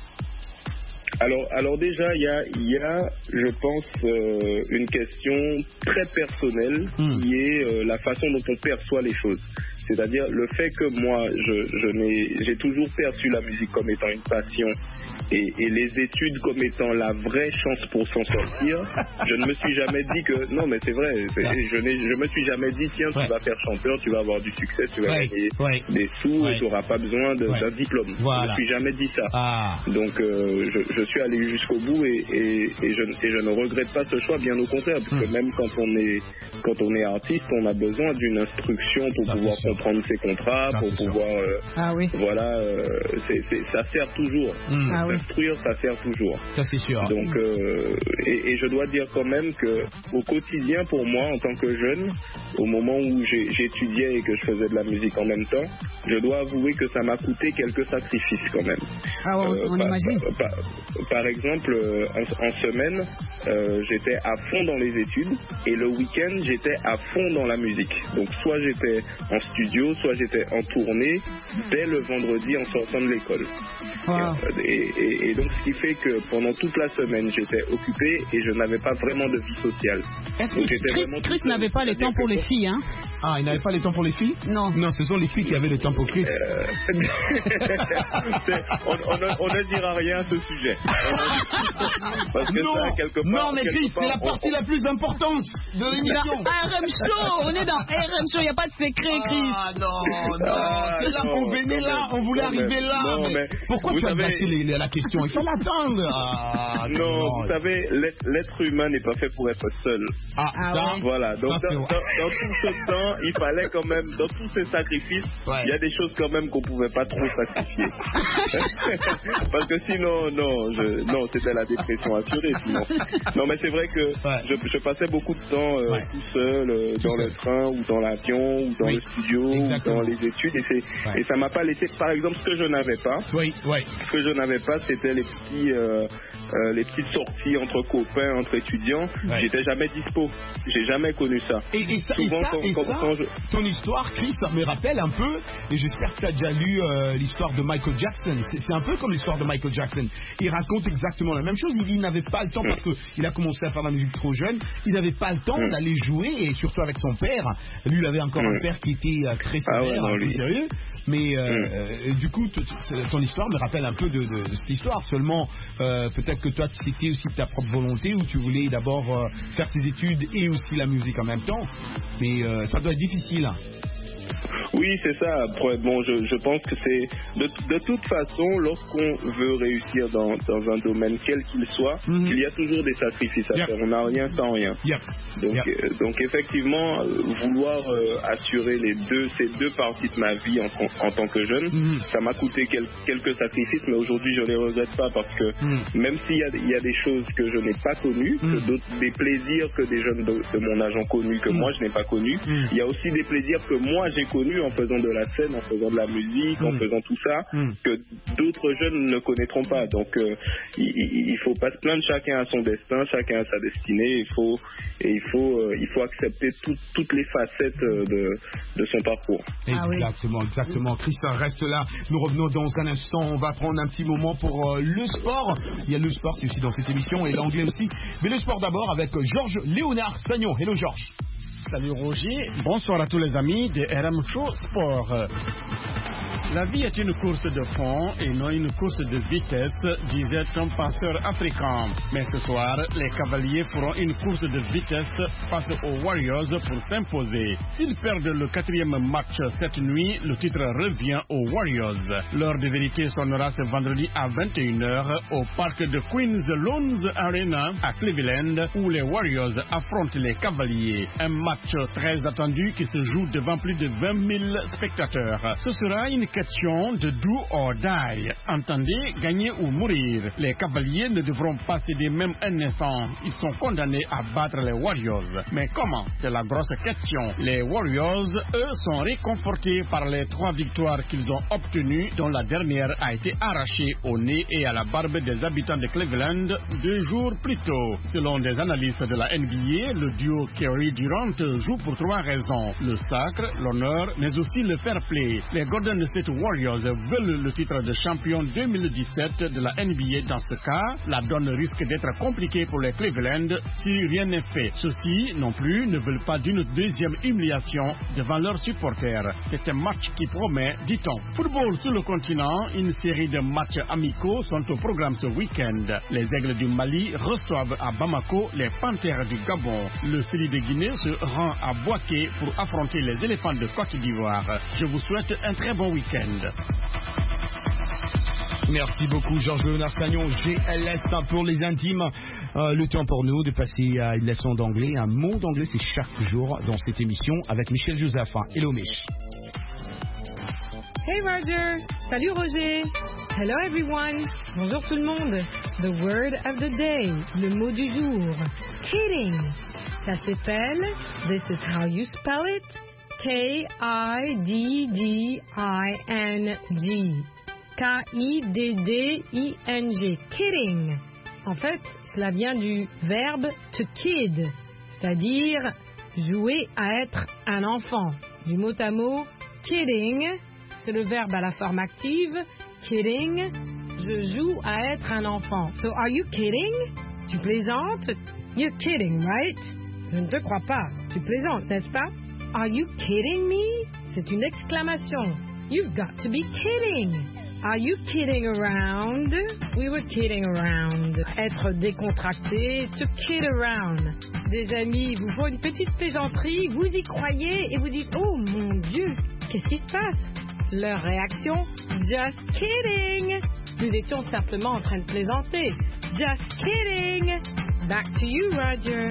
Alors, alors déjà, il y a, y a, je pense, euh, une question très personnelle mmh. qui est euh, la façon dont on perçoit les choses. C'est-à-dire le fait que moi, je, je n'ai, j'ai toujours perçu la musique comme étant une passion, et, et les études comme étant la vraie chance pour s'en sortir. Je ne me suis jamais dit que... Non, mais c'est vrai, c'est, je, n'ai, je me suis jamais dit, tiens, ouais. tu vas faire chanteur, tu vas avoir du succès, tu vas ouais. gagner ouais. des sous, ouais. et tu n'auras pas besoin de, ouais. d'un diplôme. Voilà. Je ne me suis jamais dit ça. Ah. Donc, euh, je, je suis allé jusqu'au bout, et, et, et, je, et je ne regrette pas ce choix, bien au contraire, parce que mmh. même quand on est, quand on est artiste, on a besoin d'une instruction pour ça, pouvoir comprendre prendre ses contrats, ça, pour pouvoir... Euh, ah oui. Voilà, euh, c'est, c'est, ça sert toujours. Mmh. Ah S'instruire, oui. ça sert toujours. Ça, c'est sûr. Donc, euh, et, et je dois dire quand même qu'au quotidien, pour moi, en tant que jeune, au moment où j'ai, j'étudiais et que je faisais de la musique en même temps, je dois avouer que ça m'a coûté quelques sacrifices quand même. Ah ouais, euh, on par, imagine. Par, par, par exemple, en, en semaine, euh, j'étais à fond dans les études et le week-end, j'étais à fond dans la musique. Donc, soit j'étais en studio, soit j'étais en tournée dès le vendredi en sortant de l'école. Wow. Et, et, et donc, ce qui fait que pendant toute la semaine, j'étais occupé et je n'avais pas vraiment de vie sociale. Est-ce donc, que Chris, Chris n'avait pas le temps pour les filles, hein? Ah, il n'avait pas le temps pour les filles? Non. Non, ce sont les filles qui avaient le temps pour Chris. Euh... on, on, ne, on ne dira rien à ce sujet. Parce que non, ça, quelque part, non, mais Chris, c'est la partie on... la plus importante de l'émission. R M Show, on est dans R M Show, il n'y a pas de secret, Chris. Ah non, non, ah, c'est là qu'on venait là, on voulait arriver là. Non, mais, mais pourquoi tu savez... as gâché les, les, la question? Il faut l'attendre. Ah, non, non, vous savez, l'être humain n'est pas fait pour être seul. Ah, ah ça, voilà. Donc, ça, dans, dans, dans tout ce temps, il fallait quand même, dans tous ces sacrifices, ouais. il y a des choses quand même qu'on pouvait pas trop sacrifier. Parce que sinon, non, je, non, c'était la dépression assurée, sinon. Non, mais c'est vrai que ouais. je, je passais beaucoup de temps euh, ouais. tout seul, euh, dans le train, ou dans l'avion, ou dans oui. le studio, Exactement. ou dans les études, et, c'est, ouais. et ça m'a pas laissé, par exemple, ce que je n'avais pas. Oui, oui. Ce que je n'avais pas, c'était les petits, euh, euh, les petites sorties entre copains, entre étudiants. Ouais. J'étais jamais dispo. J'ai jamais connu ça. Et, et ça, Souvent, et ça, quand, et quand, ça quand je... ton histoire, Chris, ça me rappelle un peu, et j'espère que tu as déjà lu euh, l'histoire de Michael Jackson. C'est, c'est un peu comme l'histoire de Michael Jackson. Il raconte exactement la même chose. Il dit qu'il n'avait pas le temps, parce qu'il a commencé à faire de la musique trop jeune, il n'avait pas le temps mm. d'aller jouer, et surtout avec son père. Lui, il avait encore mm. un père qui était euh, très sévère, ah ouais, non, très sérieux. Mais euh, mm. euh, du coup, t- t- ton histoire me rappelle un peu de, de, de cette histoire. Seulement, euh, peut-être que toi, c'était aussi de ta propre volonté, où tu voulais d'abord euh, faire tes études et aussi la musique en même temps. Mais euh, ça doit être difficile. Oui, c'est ça. Bon, je, je pense que c'est de, de toute façon, lorsqu'on veut réussir dans, dans un domaine quel qu'il soit, mm-hmm. il y a toujours des sacrifices à yep. faire. On n'a rien sans rien. Yep. Donc, yep. Euh, donc effectivement, euh, vouloir euh, assurer les deux, ces deux parties de ma vie en, en tant que jeune, mm-hmm. ça m'a coûté quel, quelques sacrifices, mais aujourd'hui je les regrette pas parce que mm-hmm. même s'il y a, il y a des choses que je n'ai pas connues, mm-hmm. que d'autres, des plaisirs que des jeunes de, de mon âge ont connus que mm-hmm. moi je n'ai pas connus, mm-hmm. il y a aussi des plaisirs que moi j'ai connus en faisant de la scène, en faisant de la musique, mmh. en faisant tout ça, mmh. que d'autres jeunes ne connaîtront pas. Donc euh, il, il faut pas se plaindre, chacun a son destin, chacun a sa destinée, il faut, et il faut, euh, il faut accepter tout, toutes les facettes de, de son parcours. Exactement, ah oui. exactement. Chris, reste là, nous revenons dans un instant, on va prendre un petit moment pour euh, le sport. Il y a le sport, c'est aussi dans cette émission, et l'anglais aussi. Mais le sport d'abord avec Georges Léonard Sagnon. Hello Georges. Salut Roger, bonsoir à tous les amis de R M Show Sport. La vie est une course de fond et non une course de vitesse, disait un penseur africain. Mais ce soir, les Cavaliers feront une course de vitesse face aux Warriors pour s'imposer. S'ils perdent le quatrième match cette nuit, le titre revient aux Warriors. L'heure de vérité sonnera ce vendredi à vingt et une heures au parc de Queens Loans Arena à Cleveland où les Warriors affrontent les Cavaliers. Un match très attendu qui se joue devant plus de vingt mille spectateurs. Ce sera une question de do or die. Entendez, gagner ou mourir. Les Cavaliers ne devront pas céder même un instant. Ils sont condamnés à battre les Warriors. Mais comment? C'est la grosse question. Les Warriors, eux, sont réconfortés par les trois victoires qu'ils ont obtenues, dont la dernière a été arrachée au nez et à la barbe des habitants de Cleveland deux jours plus tôt. Selon des analystes de la N B A, le duo Curry-Durant joue pour trois raisons. Le sacre, l'honneur, mais aussi le fair play. Les Golden State Warriors veulent le titre de champion deux mille dix-sept de la N B A. Dans ce cas, la donne risque d'être compliquée pour les Cleveland si rien n'est fait. Ceux-ci, non plus, ne veulent pas d'une deuxième humiliation devant leurs supporters. C'est un match qui promet, dit-on. Football sur le continent, une série de matchs amicaux sont au programme ce week-end. Les Aigles du Mali reçoivent à Bamako les Panthères du Gabon. Le Sili de Guinée se rend à Boaké pour affronter les éléphants de Côte d'Ivoire. Je vous souhaite un très bon week-end. Merci beaucoup Georges Léonard Sagnon, G L S pour les intimes. Euh, le temps pour nous de passer à une leçon d'anglais. Un mot d'anglais, c'est chaque jour dans cette émission avec Michel Joseph. Hello Mich. Hey Roger. Salut Roger. Hello everyone. Bonjour tout le monde. The word of the day. Le mot du jour. Kidding. Ça s'appelle, this is how you spell it, K I D D I N G. K I D D I N G. Kidding. En fait, cela vient du verbe to kid, c'est-à-dire jouer à être un enfant. Du mot à mot, kidding, c'est le verbe à la forme active. Kidding, je joue à être un enfant. So, are you kidding? Tu plaisantes? You're kidding, right? Je ne te crois pas. Tu plaisantes, n'est-ce pas? Are you kidding me? C'est une exclamation. You've got to be kidding. Are you kidding around? We were kidding around. Être décontracté, to kid around. Des amis vous font une petite plaisanterie, vous y croyez et vous dites « Oh mon Dieu, qu'est-ce qui se passe ?» Leur réaction « Just kidding !» Nous étions simplement en train de plaisanter. « Just kidding !» Back to you, Roger.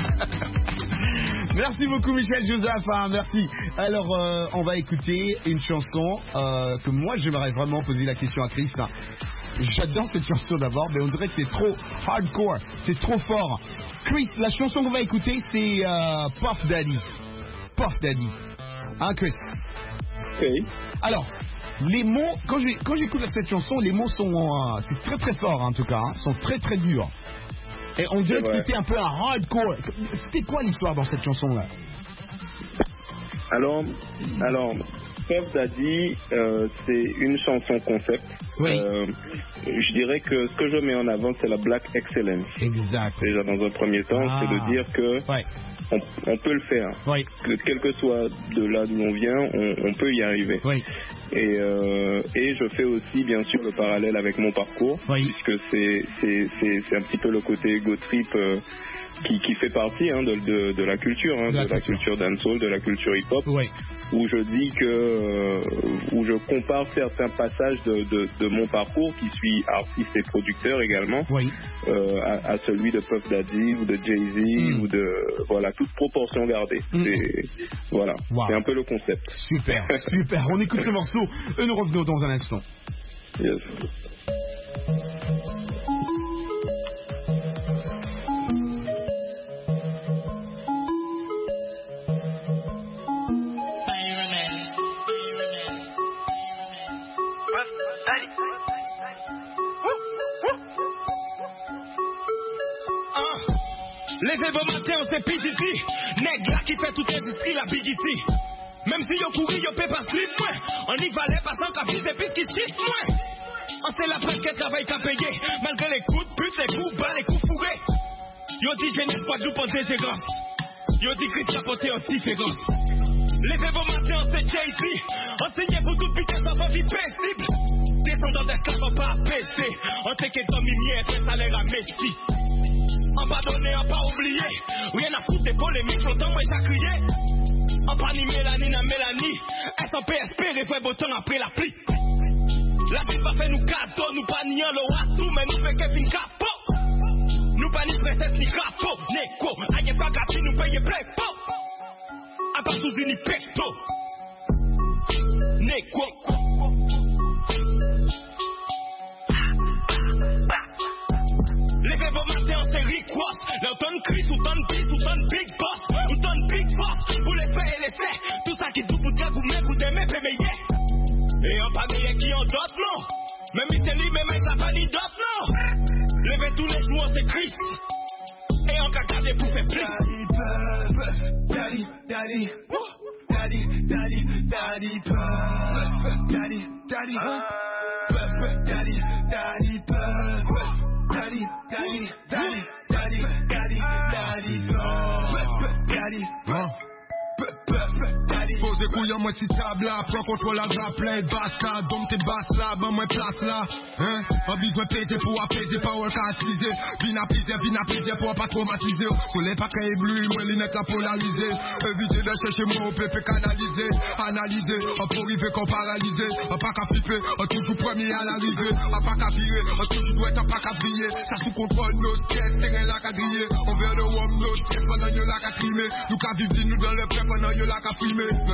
Merci beaucoup Michel Joseph, hein, merci. Alors euh, on va écouter une chanson euh, que moi j'aimerais vraiment poser la question à Chris. Hein. J'adore cette chanson d'abord, mais on dirait que c'est trop hardcore, c'est trop fort. Chris, la chanson qu'on va écouter c'est euh, Puff Daddy. Puff Daddy. Hein Chris? Oui. Alors, les mots, quand j'ai, quand j'écoute cette chanson, les mots sont, euh, c'est très très fort en tout cas, hein, sont très très durs. Et on dirait que c'était un peu un hardcore. C'était quoi l'histoire dans cette chanson-là? Alors, alors, Puff Daddy, euh, c'est une chanson concept. Oui. Euh, je dirais que ce que je mets en avant, c'est la Black Excellence. Exact. Déjà dans un premier temps, Ah. c'est de dire que ouais. on, on peut le faire. Oui. Que, quel que soit de là d'où on vient, on, on peut y arriver. Oui. Et, euh, et je fais aussi bien sûr le parallèle avec mon parcours, oui. puisque c'est, c'est, c'est, c'est un petit peu le côté ego trip euh, qui, qui fait partie hein, de, de, de la culture, hein, de, la, de la culture dancehall, de la culture hip-hop, oui. où je dis que, euh, où je compare certains passages de, de, de mon parcours, qui suis artiste et producteur également, oui. euh, à, à celui de Puff Daddy ou de Jay-Z mm. ou de, voilà, toute proportion gardée. Mm. C'est, voilà, wow. C'est un peu le concept. Super, super. On écoute ce morceau et nous revenons dans un instant. Yes. Levez vos matins, on c'est P G T. Nègre là qui fait toute l'industrie, la Big T. Même si yo couri, yo paie pas slip, moi. On y valait pas sans qu'à plus de piste qui slip, moi. On sait la peine qu'elle travaille qu'à payer. Malgré les coups de pute, les coups bas, les coups fourrés. Yo dit jeunesse, pas de loup, on déségant. Yo dit Chris chapoté en différence. Levez vos matins, on c'est Jay-Z. Enseignez pour toute vitesse, avant vie paisible. Descendant d'esclaves, on pas baisser. On sait que comme il fait salaire à Messi. On pas donné, on pas oublié. Rien à foutre des polémiques, longtemps moi j'ai crié. On pas ni Mélanie, ni Mélanie. S P S P, les vrais beaux temps après la pluie. La vie pas fait nous cadeaux, nous pas niant le watou, mais nous fait Kevin Capo. Nous pas ni princesse ni crapaud. Neko, aïe pas gratuit, nous paye plein pot. A pas sous une pecto. Neko. Levez vos matins, c'est Rick Ross. Là, on donne Chris, on donne Beat, on donne Big Boss. On donne Big Boss. Pour les faits et les faits. Tout ça qui tout pour dire, vous même, vous aimez, vous aimez. Et on pas meilleur qui en d'autres, non. Même si c'est lui, même si ça pas ni d'autres, non. Levez tous les jours, c'est Chris. Et on va garder pour faire plus. Daddy, daddy, daddy, daddy, daddy, daddy, daddy, daddy, daddy, daddy, Daddy, daddy, daddy, daddy, daddy, daddy, daddy, daddy. Pose des couilles en moi si table là, prends contrôle la grappe là, basse là, donne tes basses là, ben moi place là, hein. En besoin péter pour apaiser, power qu'à utiliser, vin à plaisir, vin à plaisir pour pas traumatiser. Sur les paquets éblouis, moi les nets à polariser, éviter de chercher moi au P P canaliser, analyser, on peut arriver qu'on paralyser, on pas qu'à flipper, on toujours premier à l'arrivée, on pas qu'à virer, on toujours doit être pas qu'à briller, ça sous contrôle notre tête, terrain là qu'à griller, on veut le warm notre tête pendant y'a là qu'à crimer, nous qu'à vivre nous dans le prêt pendant y'a là qu'à filmer, nous nous voyons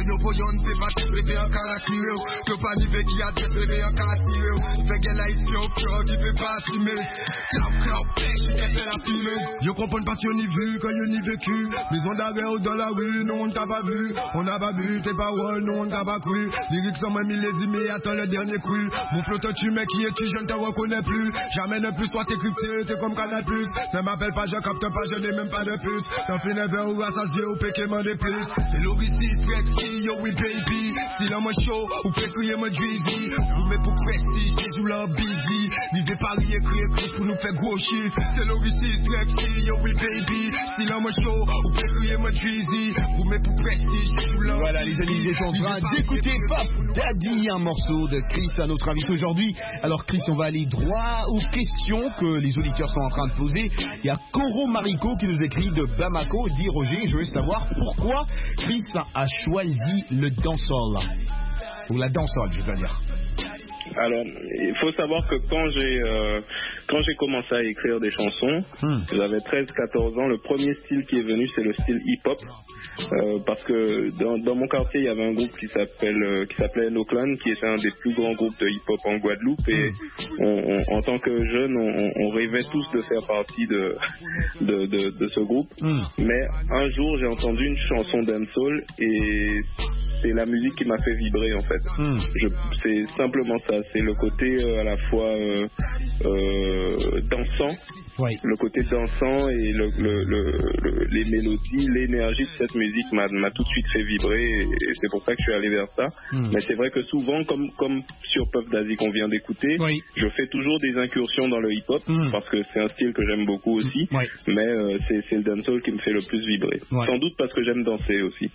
gun, c'est pas tes préfets en caractère. Que pas niver qui a tes préfets en caractère. Fait qu'elle a ici au cœur qui fait pas assumer. Clap, clap, pêche, qui fait la fumée. Je comprends pas si on y vu, quand on y vécu. Maison d'arrêt ou dans la rue, nous on t'a pas vu. On a pas vu tes paroles, nous on t'a pas cru. Lyrics sont même millésimés, attends le dernier cru. Mon flot tu mec qui es-tu, je ne te reconnais plus. Jamais ne plus, toi t'es crypté, t'es comme Canal Plus. Ne m'appelle pas, je capte pas, je n'ai même pas de plus. T'en fais never ou rassasié ou péqué, m'en des plus. C'est l'origine, sexy, yo oui baby. Si l'homme est chaud, ou fait crier mon dreamy. Vous mettez pour prestige, j'ai joue leur busy. Vivez Paris, écrit, écrit pour nous faire gros chiffre. C'est l'origine, sexy, yo oui baby. Si l'homme est chaud, ou fait crier mon dreamy. Vous mettez pour prestige, j'ai joue leur. Voilà les amis, ils sont en train d'écouter Pop Daddy, un morceau de Chris à notre invité aujourd'hui. Alors Chris, on va aller droit aux questions que les auditeurs sont en train de poser. Il y a Coro Marico qui nous écrit de Bamako. Dit Roger, je veux savoir pourquoi Chris a choisi le dancehall. Ou la dancehall, je veux dire. Alors, il faut savoir que quand j'ai euh, quand j'ai commencé à écrire des chansons, hmm. j'avais treize quatorze ans, le premier style qui est venu, c'est le style hip-hop. Euh, parce que dans, dans mon quartier, il y avait un groupe qui s'appelle euh, qui s'appelait No Clan, qui était un des plus grands groupes de hip-hop en Guadeloupe. Et on, on, en tant que jeunes, on, on rêvait tous de faire partie de de, de, de ce groupe. Hmm. Mais un jour, j'ai entendu une chanson dancehall et c'est la musique qui m'a fait vibrer en fait. Mm. Je, c'est simplement ça, c'est le côté euh, à la fois euh, euh, dansant, oui. le côté dansant et le, le, le, le, les mélodies, l'énergie de cette musique m'a, m'a tout de suite fait vibrer et, et c'est pour ça que je suis allé vers ça. Mm. Mais c'est vrai que souvent, comme, comme sur Puff Daddy qu'on vient d'écouter, oui. je fais toujours des incursions dans le hip-hop mm. parce que c'est un style que j'aime beaucoup aussi, oui. mais euh, c'est, c'est le dancehall qui me fait le plus vibrer. Ouais. Sans doute parce que j'aime danser aussi.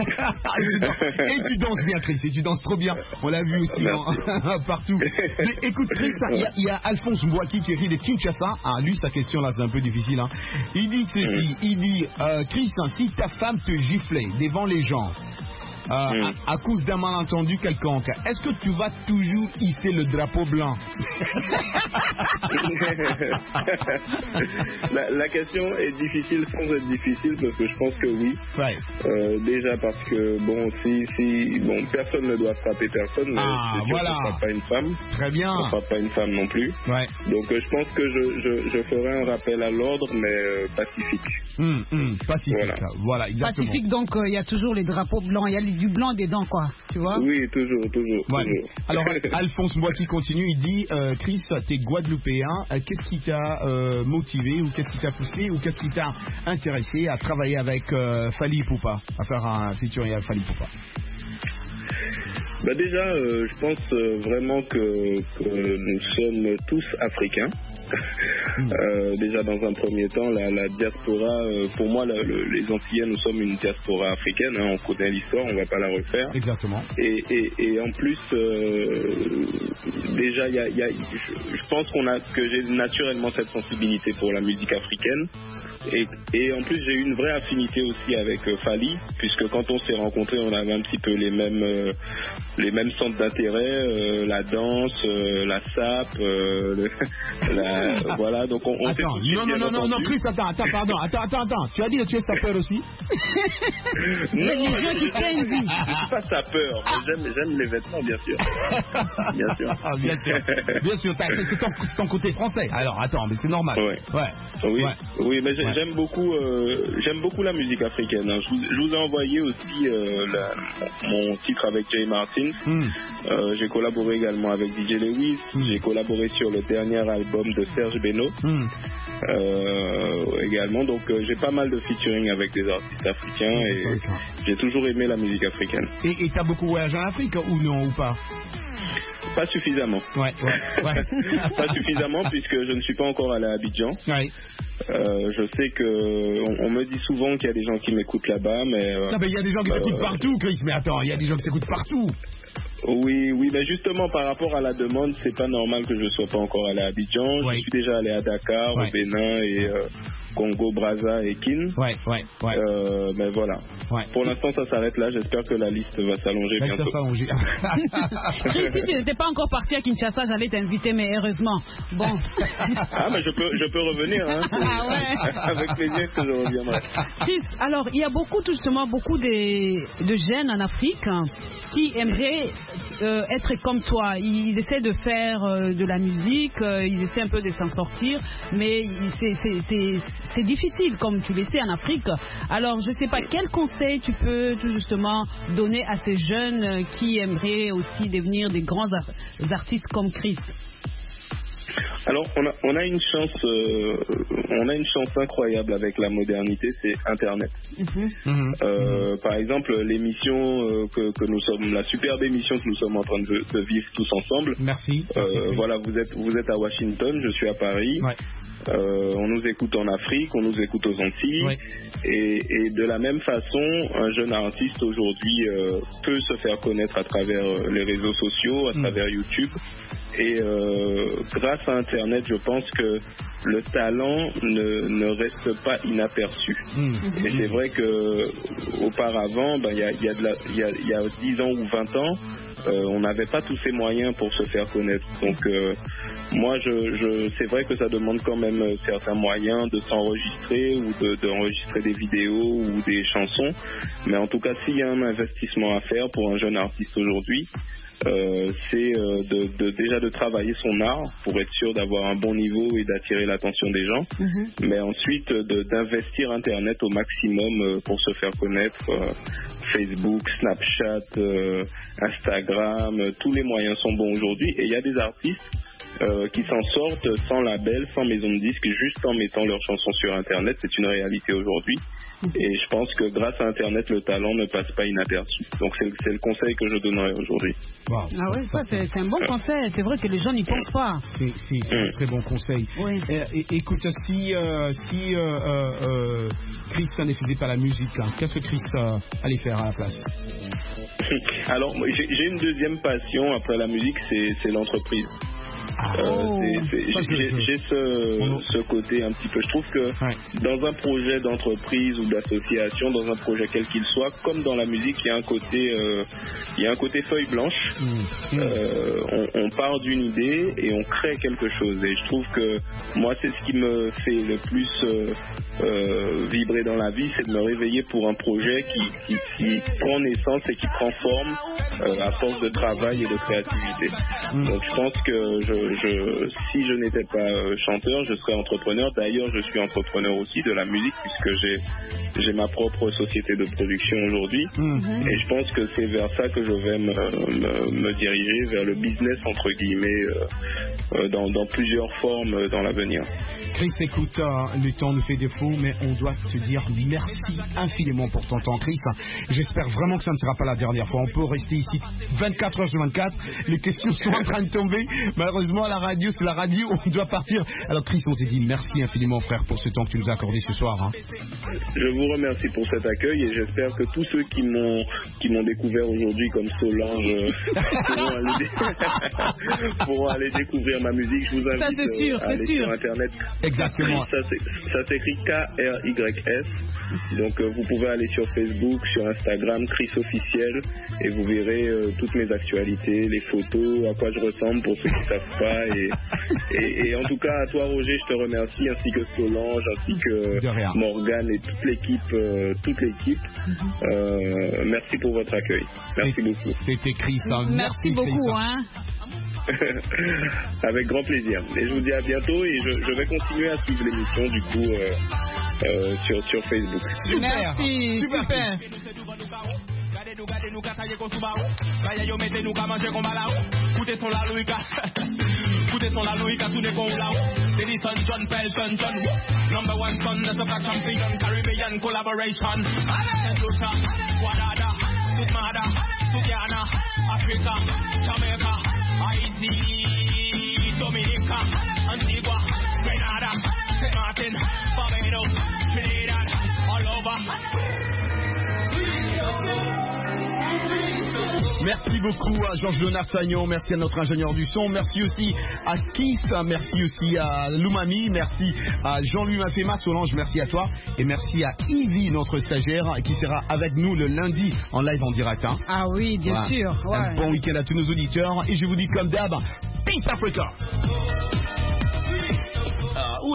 Et tu danses bien, Chris, et tu danses trop bien. On l'a vu aussi en, partout. Mais écoute, Chris, il y, a, il y a Alphonse Mbouaki qui écrit de Kinshasa. Ah, lui, sa question là, c'est un peu difficile. Hein. Il dit, ceci, il dit, euh, Chris, si ta femme te giflait devant les gens, euh, mm. à, à cause d'un malentendu quelconque, est-ce que tu vas toujours hisser le drapeau blanc? la, la question est difficile sans être difficile parce que je pense que oui. Ouais. Euh, déjà parce que bon, si, si bon, personne ne doit frapper personne, mais ah, c'est sûr voilà. qu'on ne frappe pas une femme. Très bien. On ne frappe pas une femme non plus. Ouais. Donc euh, je pense que je, je, je ferai un rappel à l'ordre, mais euh, pacifique. Mmh, mmh, pacifique. Voilà. Voilà, exactement. Pacifique, donc il euh, y a toujours les drapeaux blancs, il y a du blanc dedans, quoi. Tu vois? Oui, toujours, toujours. Ouais. toujours. Alors, Alphonse Mbouaki continue, il dit euh, Chris, t'es Guadeloupéen, euh, qu'est-ce qui t'a euh, motivé ou qu'est-ce qui t'a poussé ou qu'est-ce qui t'a intéressé à travailler avec euh, Fally Ipupa, à faire un featuring avec Fally Ipupa? Bah déjà, euh, je pense euh, vraiment que, que nous sommes tous africains. euh, déjà dans un premier temps, la, la diaspora, euh, pour moi, la, le, les Antillais, nous sommes une diaspora africaine. Hein, on connaît l'histoire, on ne va pas la refaire. Exactement. Et, et, et en plus, euh, déjà, y a, y a, je, je pense qu'on a que j'ai naturellement cette sensibilité pour la musique africaine. Et, et en plus, j'ai eu une vraie affinité aussi avec euh, Fally, puisque quand on s'est rencontrés, on avait un petit peu les mêmes, euh, les mêmes centres d'intérêt, euh, la danse, euh, la sape, euh, le, la, voilà. Donc on, on attends, non, non, non, non, non, Chris, attends, attends, pardon, attends, attends, attends. Tu as dit que tu es sapeur aussi? Non, les gens qui craignent. Je suis pas sapeur, mais j'aime, j'aime les vêtements, bien sûr. Bien sûr. Ah, bien sûr. Bien sûr. C'est ton, ton côté français. Alors, attends, mais c'est normal. Ouais. Ouais. Oui. Ouais. Oui, mais j'ai, ouais. j'aime beaucoup, euh, j'aime beaucoup la musique africaine. Hein. Je, vous, je vous ai envoyé aussi euh, la, mon titre avec Jay Martin. Mm. Euh, j'ai collaboré également avec D J Lewis. Mm. J'ai collaboré sur le dernier album de Serge Beno. Mm. Euh, également. Donc euh, j'ai pas mal de featuring avec des artistes africains et j'ai toujours aimé la musique africaine. Et tu as beaucoup voyagé en Afrique ou non ou pas? Pas suffisamment. Ouais, ouais, ouais. Pas suffisamment puisque je ne suis pas encore allé à Abidjan. Ouais. Euh, je sais que on, on me dit souvent qu'il y a des gens qui m'écoutent là-bas, mais. Euh, non, mais il y a des gens qui euh, t'écoutent partout, Chris. Mais attends, il y a des gens qui t'écoutent partout. Oui, oui, mais justement par rapport à la demande, c'est pas normal que je sois pas encore allé à Abidjan. Oui. Je suis déjà allé à Dakar, ouais. au Bénin et euh, Congo, Brazza et Kin. Ouais, ouais, ouais. Euh, mais voilà. Ouais. Pour l'instant, ça s'arrête là. J'espère que la liste va s'allonger va bientôt. s'allonger. Si tu n'étais pas encore parti à Kinshasa, j'allais t'inviter, mais heureusement. Bon. Ah, mais je peux, je peux revenir, hein. Ah ouais. Avec plaisir que je reviendrai. Chris, alors il y a beaucoup, justement, beaucoup de, de jeunes en Afrique hein, qui aimeraient euh, être comme toi. Ils essaient de faire euh, de la musique, euh, ils essaient un peu de s'en sortir, mais c'est, c'est, c'est, c'est difficile, comme tu le sais, en Afrique. Alors, je ne sais pas, quel conseil tu peux tout justement donner à ces jeunes qui aimeraient aussi devenir des grands ar- artistes comme Chris? Alors on a on a une chance euh, on a une chance incroyable avec la modernité, c'est Internet. Mm-hmm. Euh, par exemple l'émission euh, que, que nous sommes, la superbe émission que nous sommes en train de, de vivre tous ensemble. Merci. Euh, Merci. Voilà, vous êtes vous êtes à Washington, je suis à Paris. Ouais. Euh, on nous écoute en Afrique, on nous écoute aux Antilles. Ouais. Et, et de la même façon, un jeune artiste aujourd'hui euh, peut se faire connaître à travers les réseaux sociaux, à mm. travers YouTube. Et euh, grâce à Internet, je pense que le talent ne, ne reste pas inaperçu. Mmh. Et c'est vrai que auparavant, ben, y a, y a de la, y a, y a dix ans ou vingt ans, euh, on n'avait pas tous ces moyens pour se faire connaître. Donc euh, moi, je, je, c'est vrai que ça demande quand même certains moyens de s'enregistrer ou de, d'enregistrer des vidéos ou des chansons. Mais en tout cas, s'il y a un investissement à faire pour un jeune artiste aujourd'hui, Euh, c'est euh, de, de, déjà de travailler son art pour être sûr d'avoir un bon niveau et d'attirer l'attention des gens, mm-hmm. mais ensuite de, d'investir Internet au maximum euh, pour se faire connaître. euh, Facebook, Snapchat, euh, Instagram, euh, tous les moyens sont bons aujourd'hui et il y a des artistes Euh, qui s'en sortent sans label, sans maison de disque, juste en mettant leurs chansons sur Internet. C'est une réalité aujourd'hui. Et je pense que grâce à Internet, le talent ne passe pas inaperçu. Donc c'est, c'est le conseil que je donnerais aujourd'hui. Wow. Ah ouais, ça c'est, c'est un bon conseil. C'est vrai que les gens n'y pensent pas. C'est, c'est, c'est un très bon conseil. Oui. Euh, écoute, si, euh, si euh, euh, Chris ne faisait pas la musique, hein, qu'est-ce que Chris euh, allait faire à la place? Alors, j'ai, j'ai une deuxième passion après la musique, c'est, c'est l'entreprise. Euh, c'est, c'est, j'ai, j'ai ce, ce côté un petit peu. Je trouve que ouais. dans un projet d'entreprise ou d'association, dans un projet quel qu'il soit, comme dans la musique, il y a un côté, euh, il y a un côté feuille blanche. Mmh. Euh, on, on part d'une idée et on crée quelque chose. Et je trouve que moi, c'est ce qui me fait le plus euh, euh, vibrer dans la vie, c'est de me réveiller pour un projet qui, qui, qui prend naissance et qui prend forme euh, à force de travail et de créativité. Mmh. Donc, je pense que je Je, si je n'étais pas euh, chanteur, je serais entrepreneur. D'ailleurs, je suis entrepreneur aussi de la musique puisque j'ai, j'ai ma propre société de production aujourd'hui. Mm-hmm. Et je pense que c'est vers ça que je vais me, me, me diriger, vers le business entre guillemets, euh, euh, dans, dans plusieurs formes euh, dans l'avenir. Chris, écoute, euh, le temps nous fait défaut, mais on doit te dire merci infiniment pour ton temps, Chris. J'espère vraiment que ça ne sera pas la dernière fois. On peut rester ici vingt-quatre heures sur vingt-quatre. Les questions sont en train de tomber. Malheureusement, la radio, c'est la radio, on doit partir. Alors Chris, on te dit merci infiniment, frère, pour ce temps que tu nous as accordé ce soir. Hein. Je vous remercie pour cet accueil et j'espère que tous ceux qui m'ont, qui m'ont découvert aujourd'hui comme Solange pourront, aller dé... pourront aller découvrir ma musique. Je vous invite ça, c'est sûr, à c'est aller sûr. sur Internet. Exactement. Ça, c'est, ça s'écrit K R Y S. Donc euh, vous pouvez aller sur Facebook, sur Instagram, Chris Officiel, et vous verrez euh, toutes mes actualités, les photos, à quoi je ressemble pour ceux qui ne savent pas. Et, et, et en tout cas, à toi Roger, je te remercie, ainsi que Solange, ainsi que Morgane et toute l'équipe. Euh, toute l'équipe. Euh, merci pour votre accueil. Merci c'est, beaucoup. C'était Chris. Hein. Merci, merci beaucoup. Hein. Avec grand plaisir. Et je vous dis à bientôt et je, je vais continuer à suivre l'émission du coup euh, euh, sur, sur Facebook. Super. Merci, super. super. Coutez son la Louika, tout n'est qu'on là. Lady Son, John Pelton, John Woo. Number one son, the soccer champion, Caribbean collaboration. Lucha, Guadada, Sudmada, Sudiana, Africa, Jamaica, Haiti, Dominica, Antigua, Grenada, Saint Martin, Barbados, Trinidad, all over. Merci beaucoup à Georges Léonard Sagnon, merci à notre ingénieur du son, merci aussi à Keith, merci aussi à Loumami, merci à Jean-Louis Mafema, Solange, merci à toi et merci à Ivy, notre stagiaire, qui sera avec nous le lundi en live en direct. Hein. Ah oui, bien voilà. sûr. Ouais. Un bon week-end à tous nos auditeurs et je vous dis comme d'hab, Peace Africa.